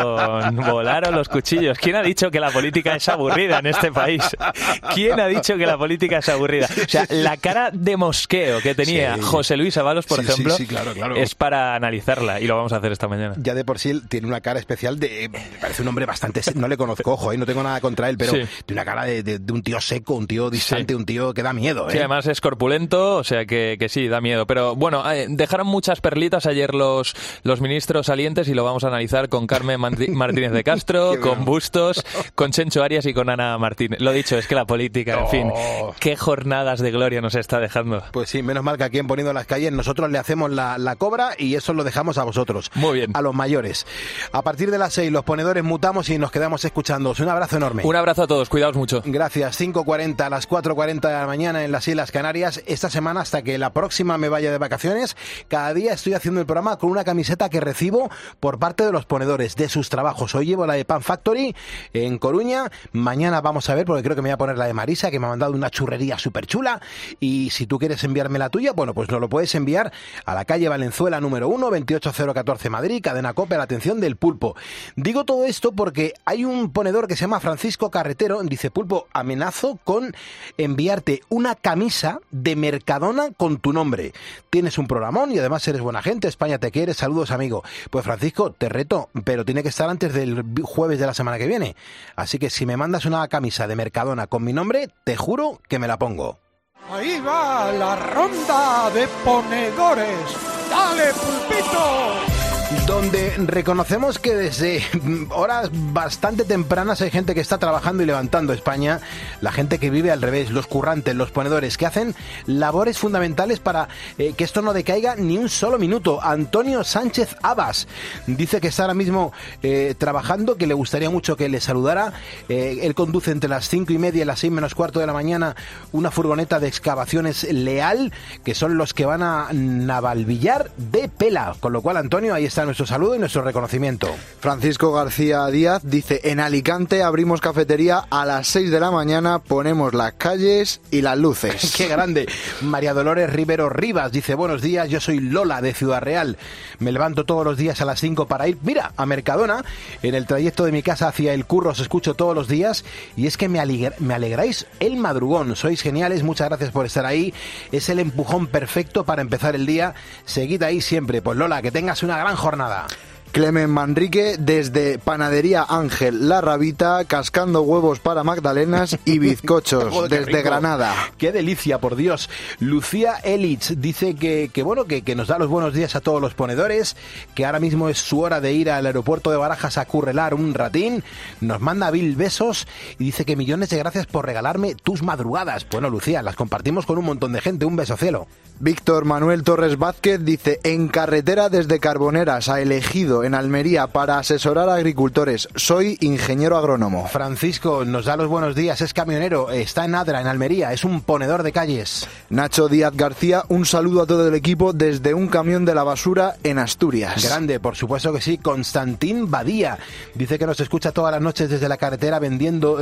volaron los cuchillos. ¿Quién ha dicho que la política es aburrida en este país? ¿Quién ha dicho que la política es aburrida? O sea, la cara de mosqueo que tenía José Luis Ábalos, por ejemplo, claro. es para analizarla, y lo vamos a hacer esta mañana. Ya de por sí tiene una cara especial me parece un hombre bastante... No le conozco, ojo, no tengo nada contra él, pero tiene una cara de un tío seco, un tío distante, un tío que da miedo. Sí, además es corpulento, o sea que sí, da miedo. Pero bueno, dejaron muchas perlitas ayer los ministros salientes, y lo vamos a analizar con Carmen Martínez de Castro, con Bustos, con Chencho Arias y con Ana Martín. Lo dicho, es que la política, en fin, qué jornadas de gloria nos está dejando. Pues sí, menos mal que aquí en Poniendo las Calles nosotros le hacemos la cobra, y eso lo dejamos a vosotros. Muy bien. A los mayores. A partir de las 6 los ponedores mutamos y nos quedamos escuchándoos. Un abrazo enorme. Un abrazo a todos, cuidaos mucho. Gracias. 5:40 a las 4:40 de la mañana en las Islas Canarias. Esta semana, hasta que la próxima me vaya de vacaciones, cada día estoy haciendo el programa con una camiseta que recibo por parte de los ponedores, de sus trabajos. Hoy llevo la de Pan Factory en Coruña. Mañana vamos a ver, porque creo que me voy a poner la de Marisa, que me ha mandado una churrería súper chula. Y si tú quieres enviarme la tuya, bueno, pues nos lo puedes enviar a la calle Valenzuela número 1, 28014 Madrid, Cadena COPE, a la atención del Pulpo. Digo todo esto porque hay un ponedor que se llama Francisco Carretero. Dice: Pulpo, amenazo con enviarte una camisa de Mercadona con tu nombre. Tienes un programón y además eres buena gente, España te quiere, saludos, amigo. Pues Francisco, te reto, pero tiene que estar antes del jueves de la semana que viene. Así que si me mandas una camisa de Mercadona con mi nombre, te juro que me la pongo. Ahí va la ronda de ponedores. ¡Dale, Pulpito! Donde reconocemos que desde horas bastante tempranas hay gente que está trabajando y levantando España, la gente que vive al revés, los currantes, los ponedores, que hacen labores fundamentales para que esto no decaiga ni un solo minuto. Antonio Sánchez Abas dice que está ahora mismo trabajando, que le gustaría mucho que le saludara. Él conduce entre las 5:30 y las 6 menos cuarto de la mañana una furgoneta de excavaciones Leal, que son los que van a Navalvillar de Pela. Con lo cual, Antonio, ahí está nuestro saludo y nuestro reconocimiento. Francisco García Díaz dice: en Alicante abrimos cafetería a las 6 de la mañana, ponemos las calles y las luces. ¡Qué grande! María Dolores Rivero Rivas dice: buenos días, yo soy Lola de Ciudad Real. Me levanto todos los días a las 5 para ir, mira, a Mercadona. En el trayecto de mi casa hacia el curro os escucho todos los días, y es que me alegráis el madrugón. Sois geniales, muchas gracias por estar ahí. Es el empujón perfecto para empezar el día. Seguid ahí siempre. Pues Lola, que tengas una gran jornada. Clemen Manrique desde Panadería Ángel La Rabita, cascando huevos para magdalenas y bizcochos. Joder, desde Granada. ¡Qué delicia, por Dios! Lucía Elitz dice que nos da los buenos días a todos los ponedores, que ahora mismo es su hora de ir al aeropuerto de Barajas a currelar un ratín. Nos manda 1000 besos y dice que millones de gracias por regalarme tus madrugadas. Bueno, Lucía, las compartimos con un montón de gente. Un beso, cielo. Víctor Manuel Torres Vázquez dice: en carretera desde Carboneras a Elegido, en Almería, para asesorar a agricultores. Soy ingeniero agrónomo. Francisco nos da los buenos días, es camionero, está en Adra, en Almería, es un ponedor de calles. Nacho Díaz García, un saludo a todo el equipo desde un camión de la basura en Asturias. Grande, por supuesto que sí. Constantín Badía dice que nos escucha todas las noches desde la carretera viniendo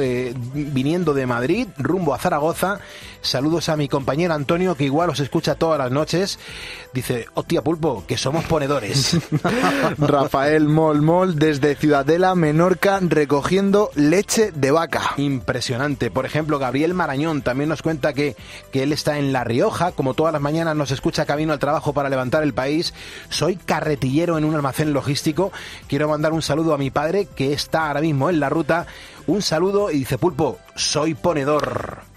de Madrid rumbo a Zaragoza. Saludos a mi compañero Antonio, que igual os escucha todas las noches. Dice: hostia, Pulpo, que somos ponedores. Rafael Mol desde Ciudadela, Menorca, recogiendo leche de vaca. Impresionante. Por ejemplo, Gabriel Marañón también nos cuenta que él está en La Rioja, como todas las mañanas nos escucha camino al trabajo para levantar el país. Soy carretillero en un almacén logístico. Quiero mandar un saludo a mi padre, que está ahora mismo en la ruta. Un saludo, y dice: Pulpo, soy ponedor.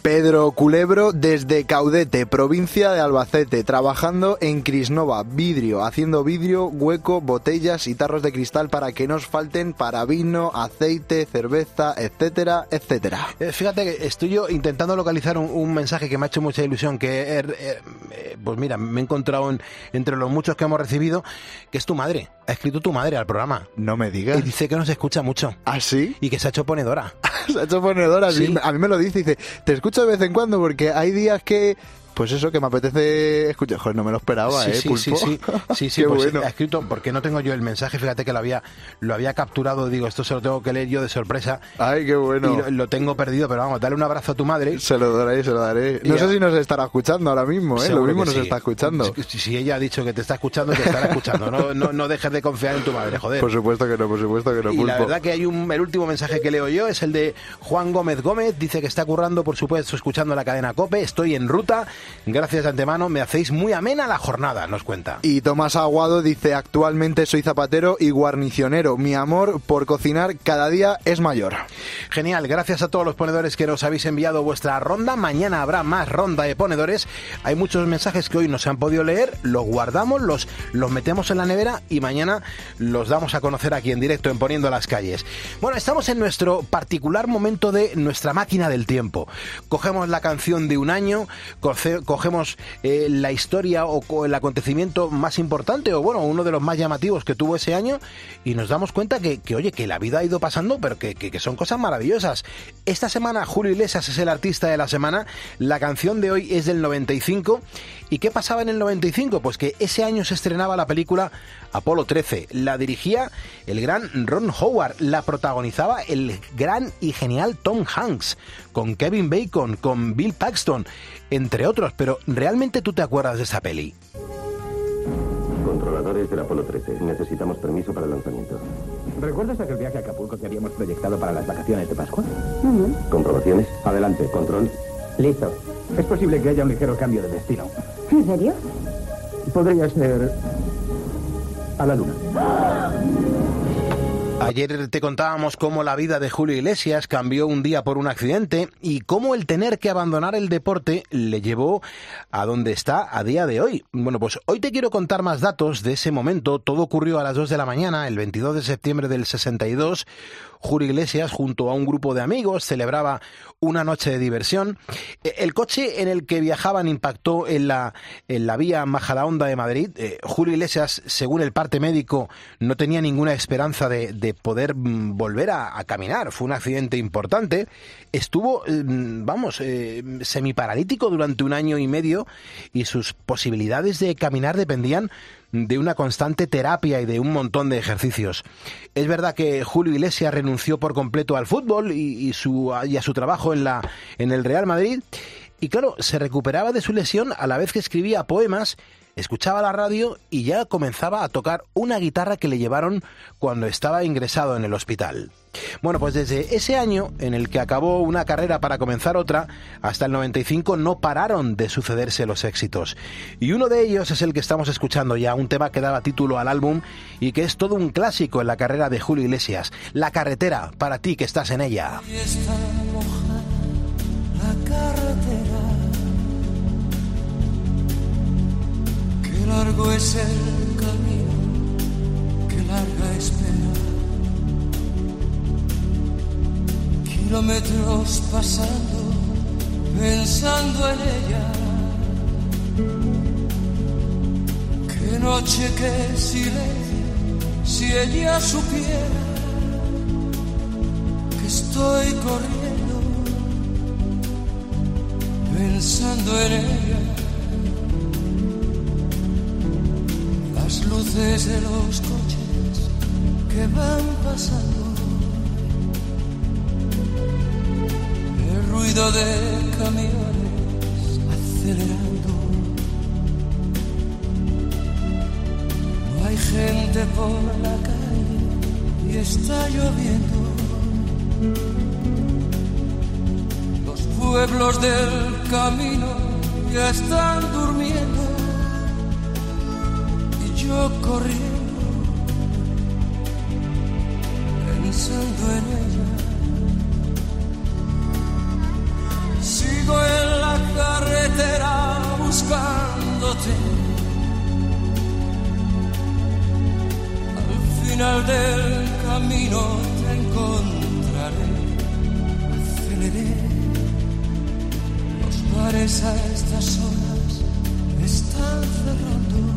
Pedro Culebro desde Caudete, provincia de Albacete, trabajando en Crisnova, vidrio, haciendo vidrio, hueco, botellas y tarros de cristal para que nos falten para vino, aceite, cerveza, etcétera, etcétera. Fíjate que estoy yo intentando localizar un mensaje que me ha hecho mucha ilusión, que pues mira, me he encontrado entre los muchos que hemos recibido, que es tu madre. Ha escrito tu madre al programa. No me digas. Y dice que nos escucha mucho. ¿Ah, sí? Y que se ha hecho ponedora. Se ha hecho ponedora, sí. A mí me lo dice, te escucho de vez en cuando porque hay días que... Pues eso, que me apetece escuchar. Joder, no me lo esperaba, Pulpo. Sí, Qué pues bueno. Ha escrito, porque no tengo yo el mensaje, fíjate que lo había capturado, digo, esto se lo tengo que leer yo de sorpresa. Ay, qué bueno. Y lo tengo perdido, pero vamos, dale un abrazo a tu madre. Se lo daré. No sé si nos estará escuchando ahora mismo, lo mismo nos está escuchando. Si ella ha dicho que te está escuchando, te estará escuchando. No dejes de confiar en tu madre, joder. Por supuesto que no, Pulpo. Y la verdad que el último mensaje que leo yo es el de Juan Gómez. Dice que está currando, por supuesto, escuchando la cadena COPE. Estoy en ruta. Gracias de antemano, me hacéis muy amena la jornada, nos cuenta. Y Tomás Aguado dice, actualmente soy zapatero y guarnicionero. Mi amor por cocinar cada día es mayor. Genial, gracias a todos los ponedores que nos habéis enviado vuestra ronda. Mañana habrá más ronda de ponedores. Hay muchos mensajes que hoy no se han podido leer, los guardamos, los metemos en la nevera y mañana los damos a conocer aquí en directo en Poniendo las Calles. Bueno, estamos en nuestro particular momento de nuestra máquina del tiempo. Cogemos la canción de un año, cogemos la historia o el acontecimiento más importante o bueno, uno de los más llamativos que tuvo ese año y nos damos cuenta que la vida ha ido pasando, pero que son cosas maravillosas. Esta semana Julio Iglesias es el artista de la semana, la canción de hoy es del 95. ¿Y qué pasaba en el 95? Pues que ese año se estrenaba la película Apolo 13, la dirigía el gran Ron Howard, la protagonizaba el gran y genial Tom Hanks, con Kevin Bacon, con Bill Paxton, entre otros, pero ¿realmente tú te acuerdas de esa peli? Controladores del Apolo 13, necesitamos permiso para el lanzamiento. ¿Recuerdas aquel viaje a Acapulco que habíamos proyectado para las vacaciones de Pascua? ¿Comprobaciones? Adelante, control. Listo. Es posible que haya un ligero cambio de destino. ¿En serio? Podría ser a la luna. Ayer te contábamos cómo la vida de Julio Iglesias cambió un día por un accidente y cómo el tener que abandonar el deporte le llevó a donde está a día de hoy. Bueno, pues hoy te quiero contar más datos de ese momento. Todo ocurrió a las 2 de la mañana, el 22 de septiembre del 62. Julio Iglesias, junto a un grupo de amigos, celebraba una noche de diversión. El coche en el que viajaban impactó en la vía Majadahonda de Madrid. Julio Iglesias, según el parte médico, no tenía ninguna esperanza de poder volver a caminar. Fue un accidente importante. Estuvo, semiparalítico durante 1 año y medio y sus posibilidades de caminar dependían de una constante terapia y de un montón de ejercicios. Es verdad que Julio Iglesias renunció por completo al fútbol y a su trabajo en el Real Madrid y claro, se recuperaba de su lesión a la vez que escribía poemas, escuchaba la radio y ya comenzaba a tocar una guitarra que le llevaron cuando estaba ingresado en el hospital. Bueno, pues desde ese año en el que acabó una carrera para comenzar otra, hasta el 95 no pararon de sucederse los éxitos. Y uno de ellos es el que estamos escuchando ya, un tema que daba título al álbum y que es todo un clásico en la carrera de Julio Iglesias, La carretera, para ti que estás en ella. Y está mojada la carretera, qué largo es el camino, qué larga espera. Kilómetros pasando, pensando en ella. Qué noche, qué silencio, si ella supiera que estoy corriendo, pensando en ella. Las luces de los coches que van pasando, el ruido de camiones acelerando. No hay gente por la calle y está lloviendo. Los pueblos del camino ya están durmiendo y yo corriendo, pensando en ella. Sigo en la carretera buscándote. Al final del camino te encontraré. Aceleré. Los bares a estas horas están cerrando.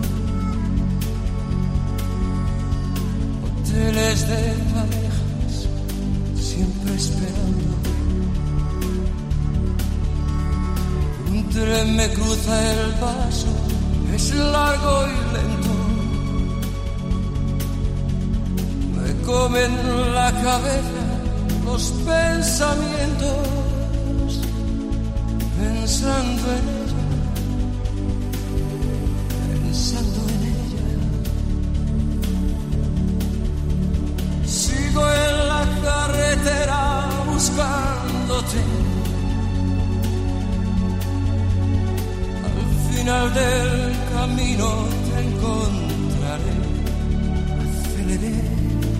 Hoteles de parejas siempre esperando. Un tren me cruza el paso, es largo y lento. Me comen la cabeza los pensamientos, pensando en ella, pensando en ella. Sigo en la carretera buscándote. Al final del camino te encontraré. Aceleré.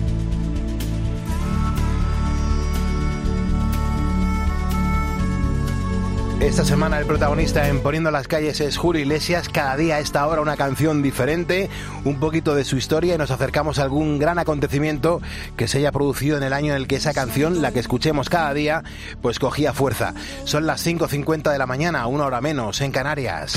Esta semana el protagonista en Poniendo las Calles es Julio Iglesias. Cada día a esta hora una canción diferente, un poquito de su historia, y nos acercamos a algún gran acontecimiento que se haya producido en el año en el que esa canción, la que escuchemos cada día, pues cogía fuerza. Son las 5:50 de la mañana, 1 hora menos en Canarias.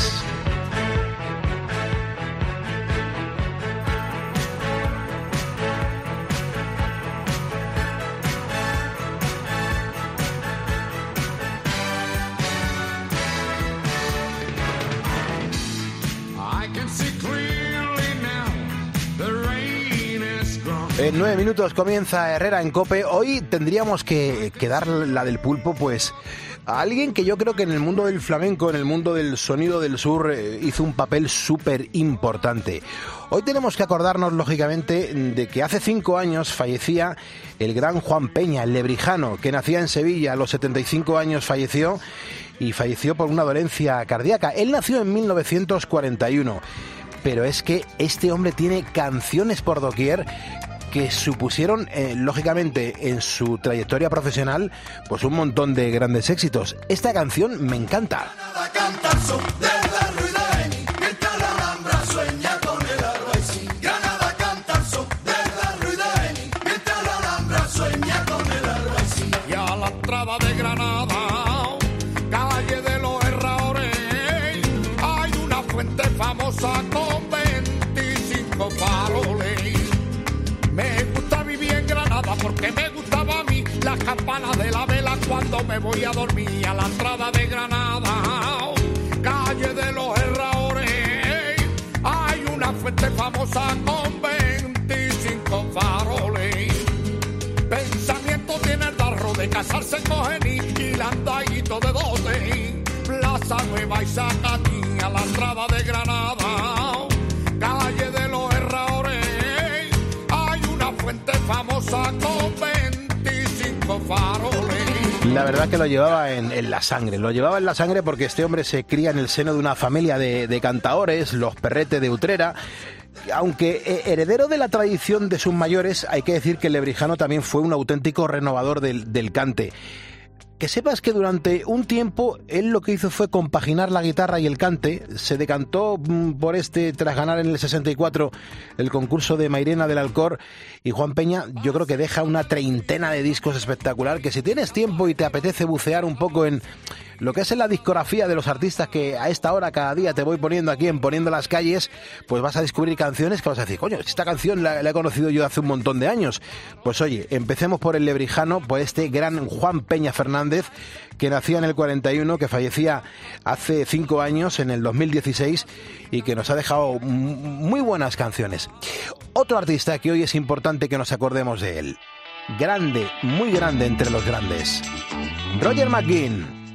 En 9 minutos comienza Herrera en COPE. Hoy tendríamos que dar la del pulpo, pues, a alguien que yo creo que en el mundo del flamenco, en el mundo del sonido del sur, hizo un papel súper importante. Hoy tenemos que acordarnos, lógicamente, de que hace 5 años fallecía el gran Juan Peña, el lebrijano, que nacía en Sevilla. A los 75 años falleció, y falleció por una dolencia cardíaca. Él nació en 1941, pero es que este hombre tiene canciones por doquier que supusieron, lógicamente, en su trayectoria profesional, pues un montón de grandes éxitos. Esta canción me encanta. Y a la entrada de Granada, calle de los Herradores, hay una fuente famosa con 25 faroles. Me gusta vivir en Granada porque me gustaba a mí las campanas de la vela cuando me voy a dormir. A la entrada de Granada, calle de los Herradores, hay una fuente famosa con 25 faroles. Pensamiento tiene el darro de casarse con Geni y landallito de dote. Plaza Nueva y Zacatí, a la entrada de Granada, calle de los Herradores, fuente famosa con 25 faroles. La verdad que lo llevaba en la sangre, porque este hombre se cría en el seno de una familia de cantaores, los Perrete de Utrera. Aunque heredero de la tradición de sus mayores, hay que decir que el lebrijano también fue un auténtico renovador del cante. Que sepas que durante un tiempo él lo que hizo fue compaginar la guitarra y el cante. Se decantó por tras ganar en el 64 el concurso de Mairena del Alcor, y Juan Peña yo creo que deja una 30 de discos espectacular, que si tienes tiempo y te apetece bucear un poco en lo que es en la discografía de los artistas que a esta hora cada día te voy poniendo aquí en Poniendo las Calles, pues vas a descubrir canciones que vas a decir, coño, esta canción la he conocido yo hace un montón de años. Pues oye, empecemos por el lebrijano, por este gran Juan Peña Fernández, que nacía en el 41, que fallecía hace 5 años, en el 2016, y que nos ha dejado muy buenas canciones. Otro artista que hoy es importante que nos acordemos de él. Grande, muy grande entre los grandes. Roger McGuinn.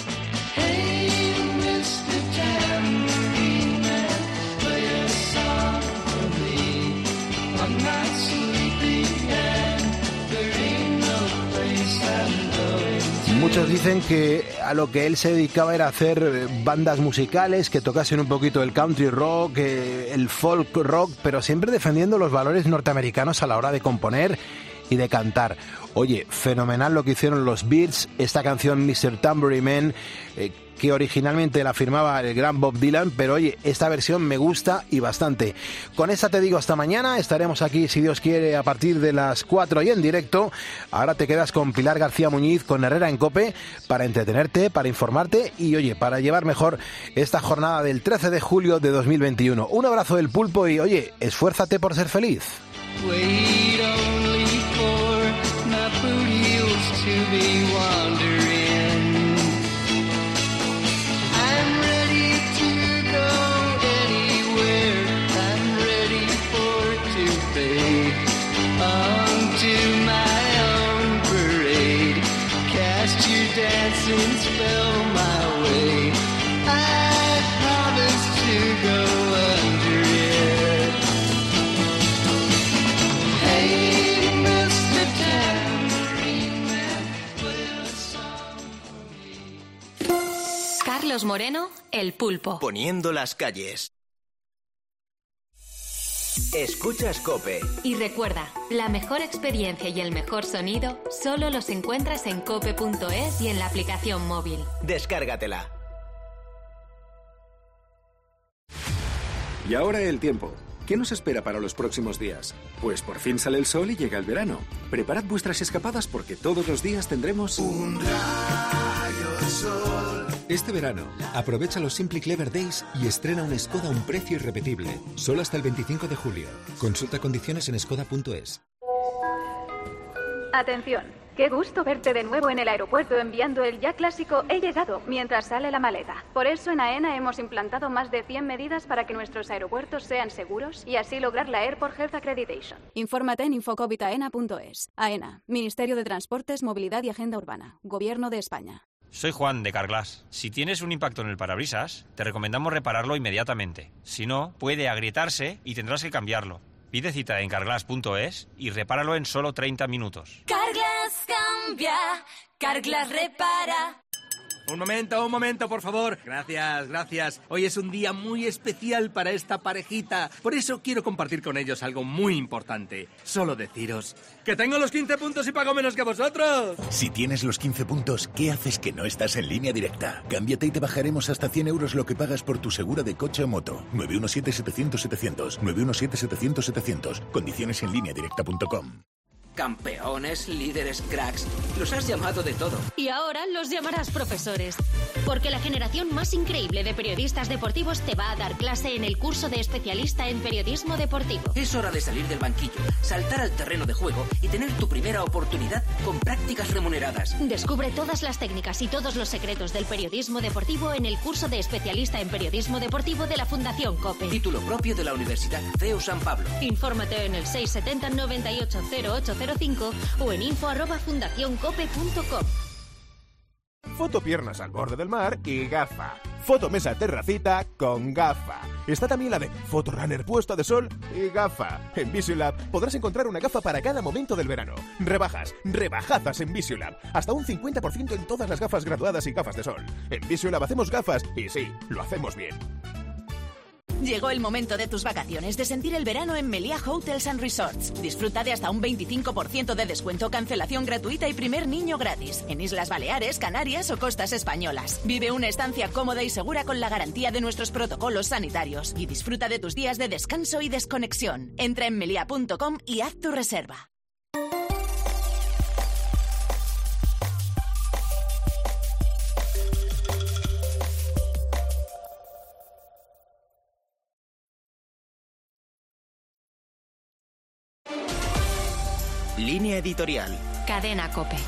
Muchos dicen que a lo que él se dedicaba era hacer bandas musicales que tocasen un poquito el country rock, el folk rock, pero siempre defendiendo los valores norteamericanos a la hora de componer y de cantar. Oye, fenomenal lo que hicieron los Beatles, esta canción Mr. Tambourine Man, que originalmente la firmaba el gran Bob Dylan, pero oye, esta versión me gusta y bastante. Con esta te digo hasta mañana, estaremos aquí si Dios quiere a partir de las 4 y en directo. Ahora te quedas con Pilar García Muñiz, con Herrera en COPE, para entretenerte, para informarte y oye, para llevar mejor esta jornada del 13 de julio de 2021. Un abrazo del Pulpo y oye, esfuérzate por ser feliz. Wait only for my boot heels to be wandering. I'm ready to go anywhere. I'm ready for to fade onto my own parade. Cast your dancing spell my way. I promise to go under it. Hey, Mr. Tambourine Man, play a song for me. Carlos Moreno, El Pulpo. Poniendo las calles. Escuchas COPE. Y recuerda, la mejor experiencia y el mejor sonido solo los encuentras en cope.es y en la aplicación móvil. Descárgatela. Y ahora el tiempo. ¿Qué nos espera para los próximos días? Pues por fin sale el sol y llega el verano. Preparad vuestras escapadas porque todos los días tendremos un rayo de sol. Este verano, aprovecha los Simply Clever Days y estrena un Skoda a un precio irrepetible. Solo hasta el 25 de julio. Consulta condiciones en skoda.es. Atención, qué gusto verte de nuevo en el aeropuerto enviando el ya clásico "he llegado" mientras sale la maleta. Por eso en AENA hemos implantado más de 100 medidas para que nuestros aeropuertos sean seguros y así lograr la Airport Health Accreditation. Infórmate en infocovitaena.es. AENA, Ministerio de Transportes, Movilidad y Agenda Urbana, Gobierno de España. Soy Juan, de Carglass. Si tienes un impacto en el parabrisas, te recomendamos repararlo inmediatamente. Si no, puede agrietarse y tendrás que cambiarlo. Pide cita en carglass.es y repáralo en solo 30 minutos. Carglass cambia, Carglass repara. Un momento, por favor. Gracias. Hoy es un día muy especial para esta parejita. Por eso quiero compartir con ellos algo muy importante. Solo deciros que tengo los 15 puntos y pago menos que vosotros. Si tienes los 15 puntos, ¿qué haces que no estás en Línea Directa? Cámbiate y te bajaremos hasta 100 euros lo que pagas por tu segura de coche o moto. 917-700-700. 917-700-700. Condiciones en lineadirecta.com. Campeones, líderes, cracks. Los has llamado de todo. Y ahora los llamarás profesores. Porque la generación más increíble de periodistas deportivos te va a dar clase en el curso de especialista en periodismo deportivo. Es hora de salir del banquillo, saltar al terreno de juego y tener tu primera oportunidad con prácticas remuneradas. Descubre todas las técnicas y todos los secretos del periodismo deportivo en el curso de especialista en periodismo deportivo de la Fundación COPE. Título propio de la Universidad CEU San Pablo. Infórmate en el 670 98 0805 o en info@fundacioncope.com. Foto piernas al borde del mar y gafa. Foto mesa terracita con gafa. Está también la de Foto runner puesta de sol y gafa. En Visiolab podrás encontrar una gafa para cada momento del verano. Rebajazas en Visiolab. Hasta un 50% en todas las gafas graduadas y gafas de sol. En Visiolab hacemos gafas y sí, lo hacemos bien. Llegó el momento de tus vacaciones, de sentir el verano en Meliá Hotels and Resorts. Disfruta de hasta un 25% de descuento, cancelación gratuita y primer niño gratis. En Islas Baleares, Canarias o costas españolas. Vive una estancia cómoda y segura con la garantía de nuestros protocolos sanitarios. Y disfruta de tus días de descanso y desconexión. Entra en meliá.com y haz tu reserva. Línea editorial. Cadena COPE.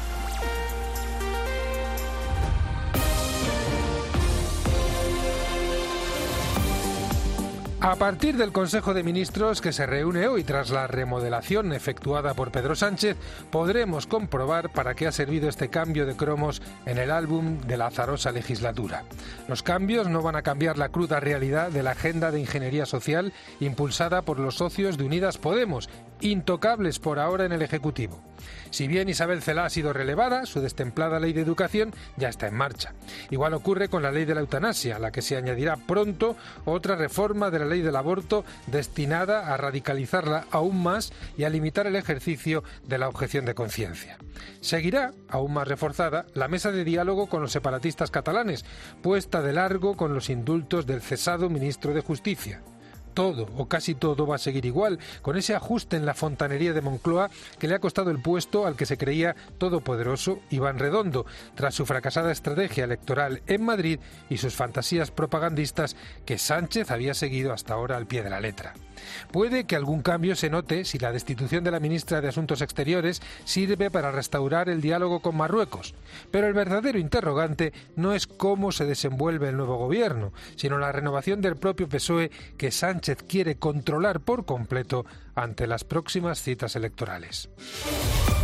A partir del Consejo de Ministros que se reúne hoy tras la remodelación efectuada por Pedro Sánchez, podremos comprobar para qué ha servido este cambio de cromos en el álbum de la azarosa legislatura. Los cambios no van a cambiar la cruda realidad de la agenda de ingeniería social impulsada por los socios de Unidas Podemos, intocables por ahora en el Ejecutivo. Si bien Isabel Celaá ha sido relevada, su destemplada ley de educación ya está en marcha. Igual ocurre con la ley de la eutanasia, a la que se añadirá pronto otra reforma de la ley del aborto destinada a radicalizarla aún más y a limitar el ejercicio de la objeción de conciencia. Seguirá, aún más reforzada, la mesa de diálogo con los separatistas catalanes, puesta de largo con los indultos del cesado ministro de Justicia. Todo, o casi todo, va a seguir igual, con ese ajuste en la fontanería de Moncloa que le ha costado el puesto al que se creía todopoderoso Iván Redondo, tras su fracasada estrategia electoral en Madrid y sus fantasías propagandistas que Sánchez había seguido hasta ahora al pie de la letra. Puede que algún cambio se note si la destitución de la ministra de Asuntos Exteriores sirve para restaurar el diálogo con Marruecos, pero el verdadero interrogante no es cómo se desenvuelve el nuevo gobierno, sino la renovación del propio PSOE que Sánchez quiere controlar por completo ante las próximas citas electorales.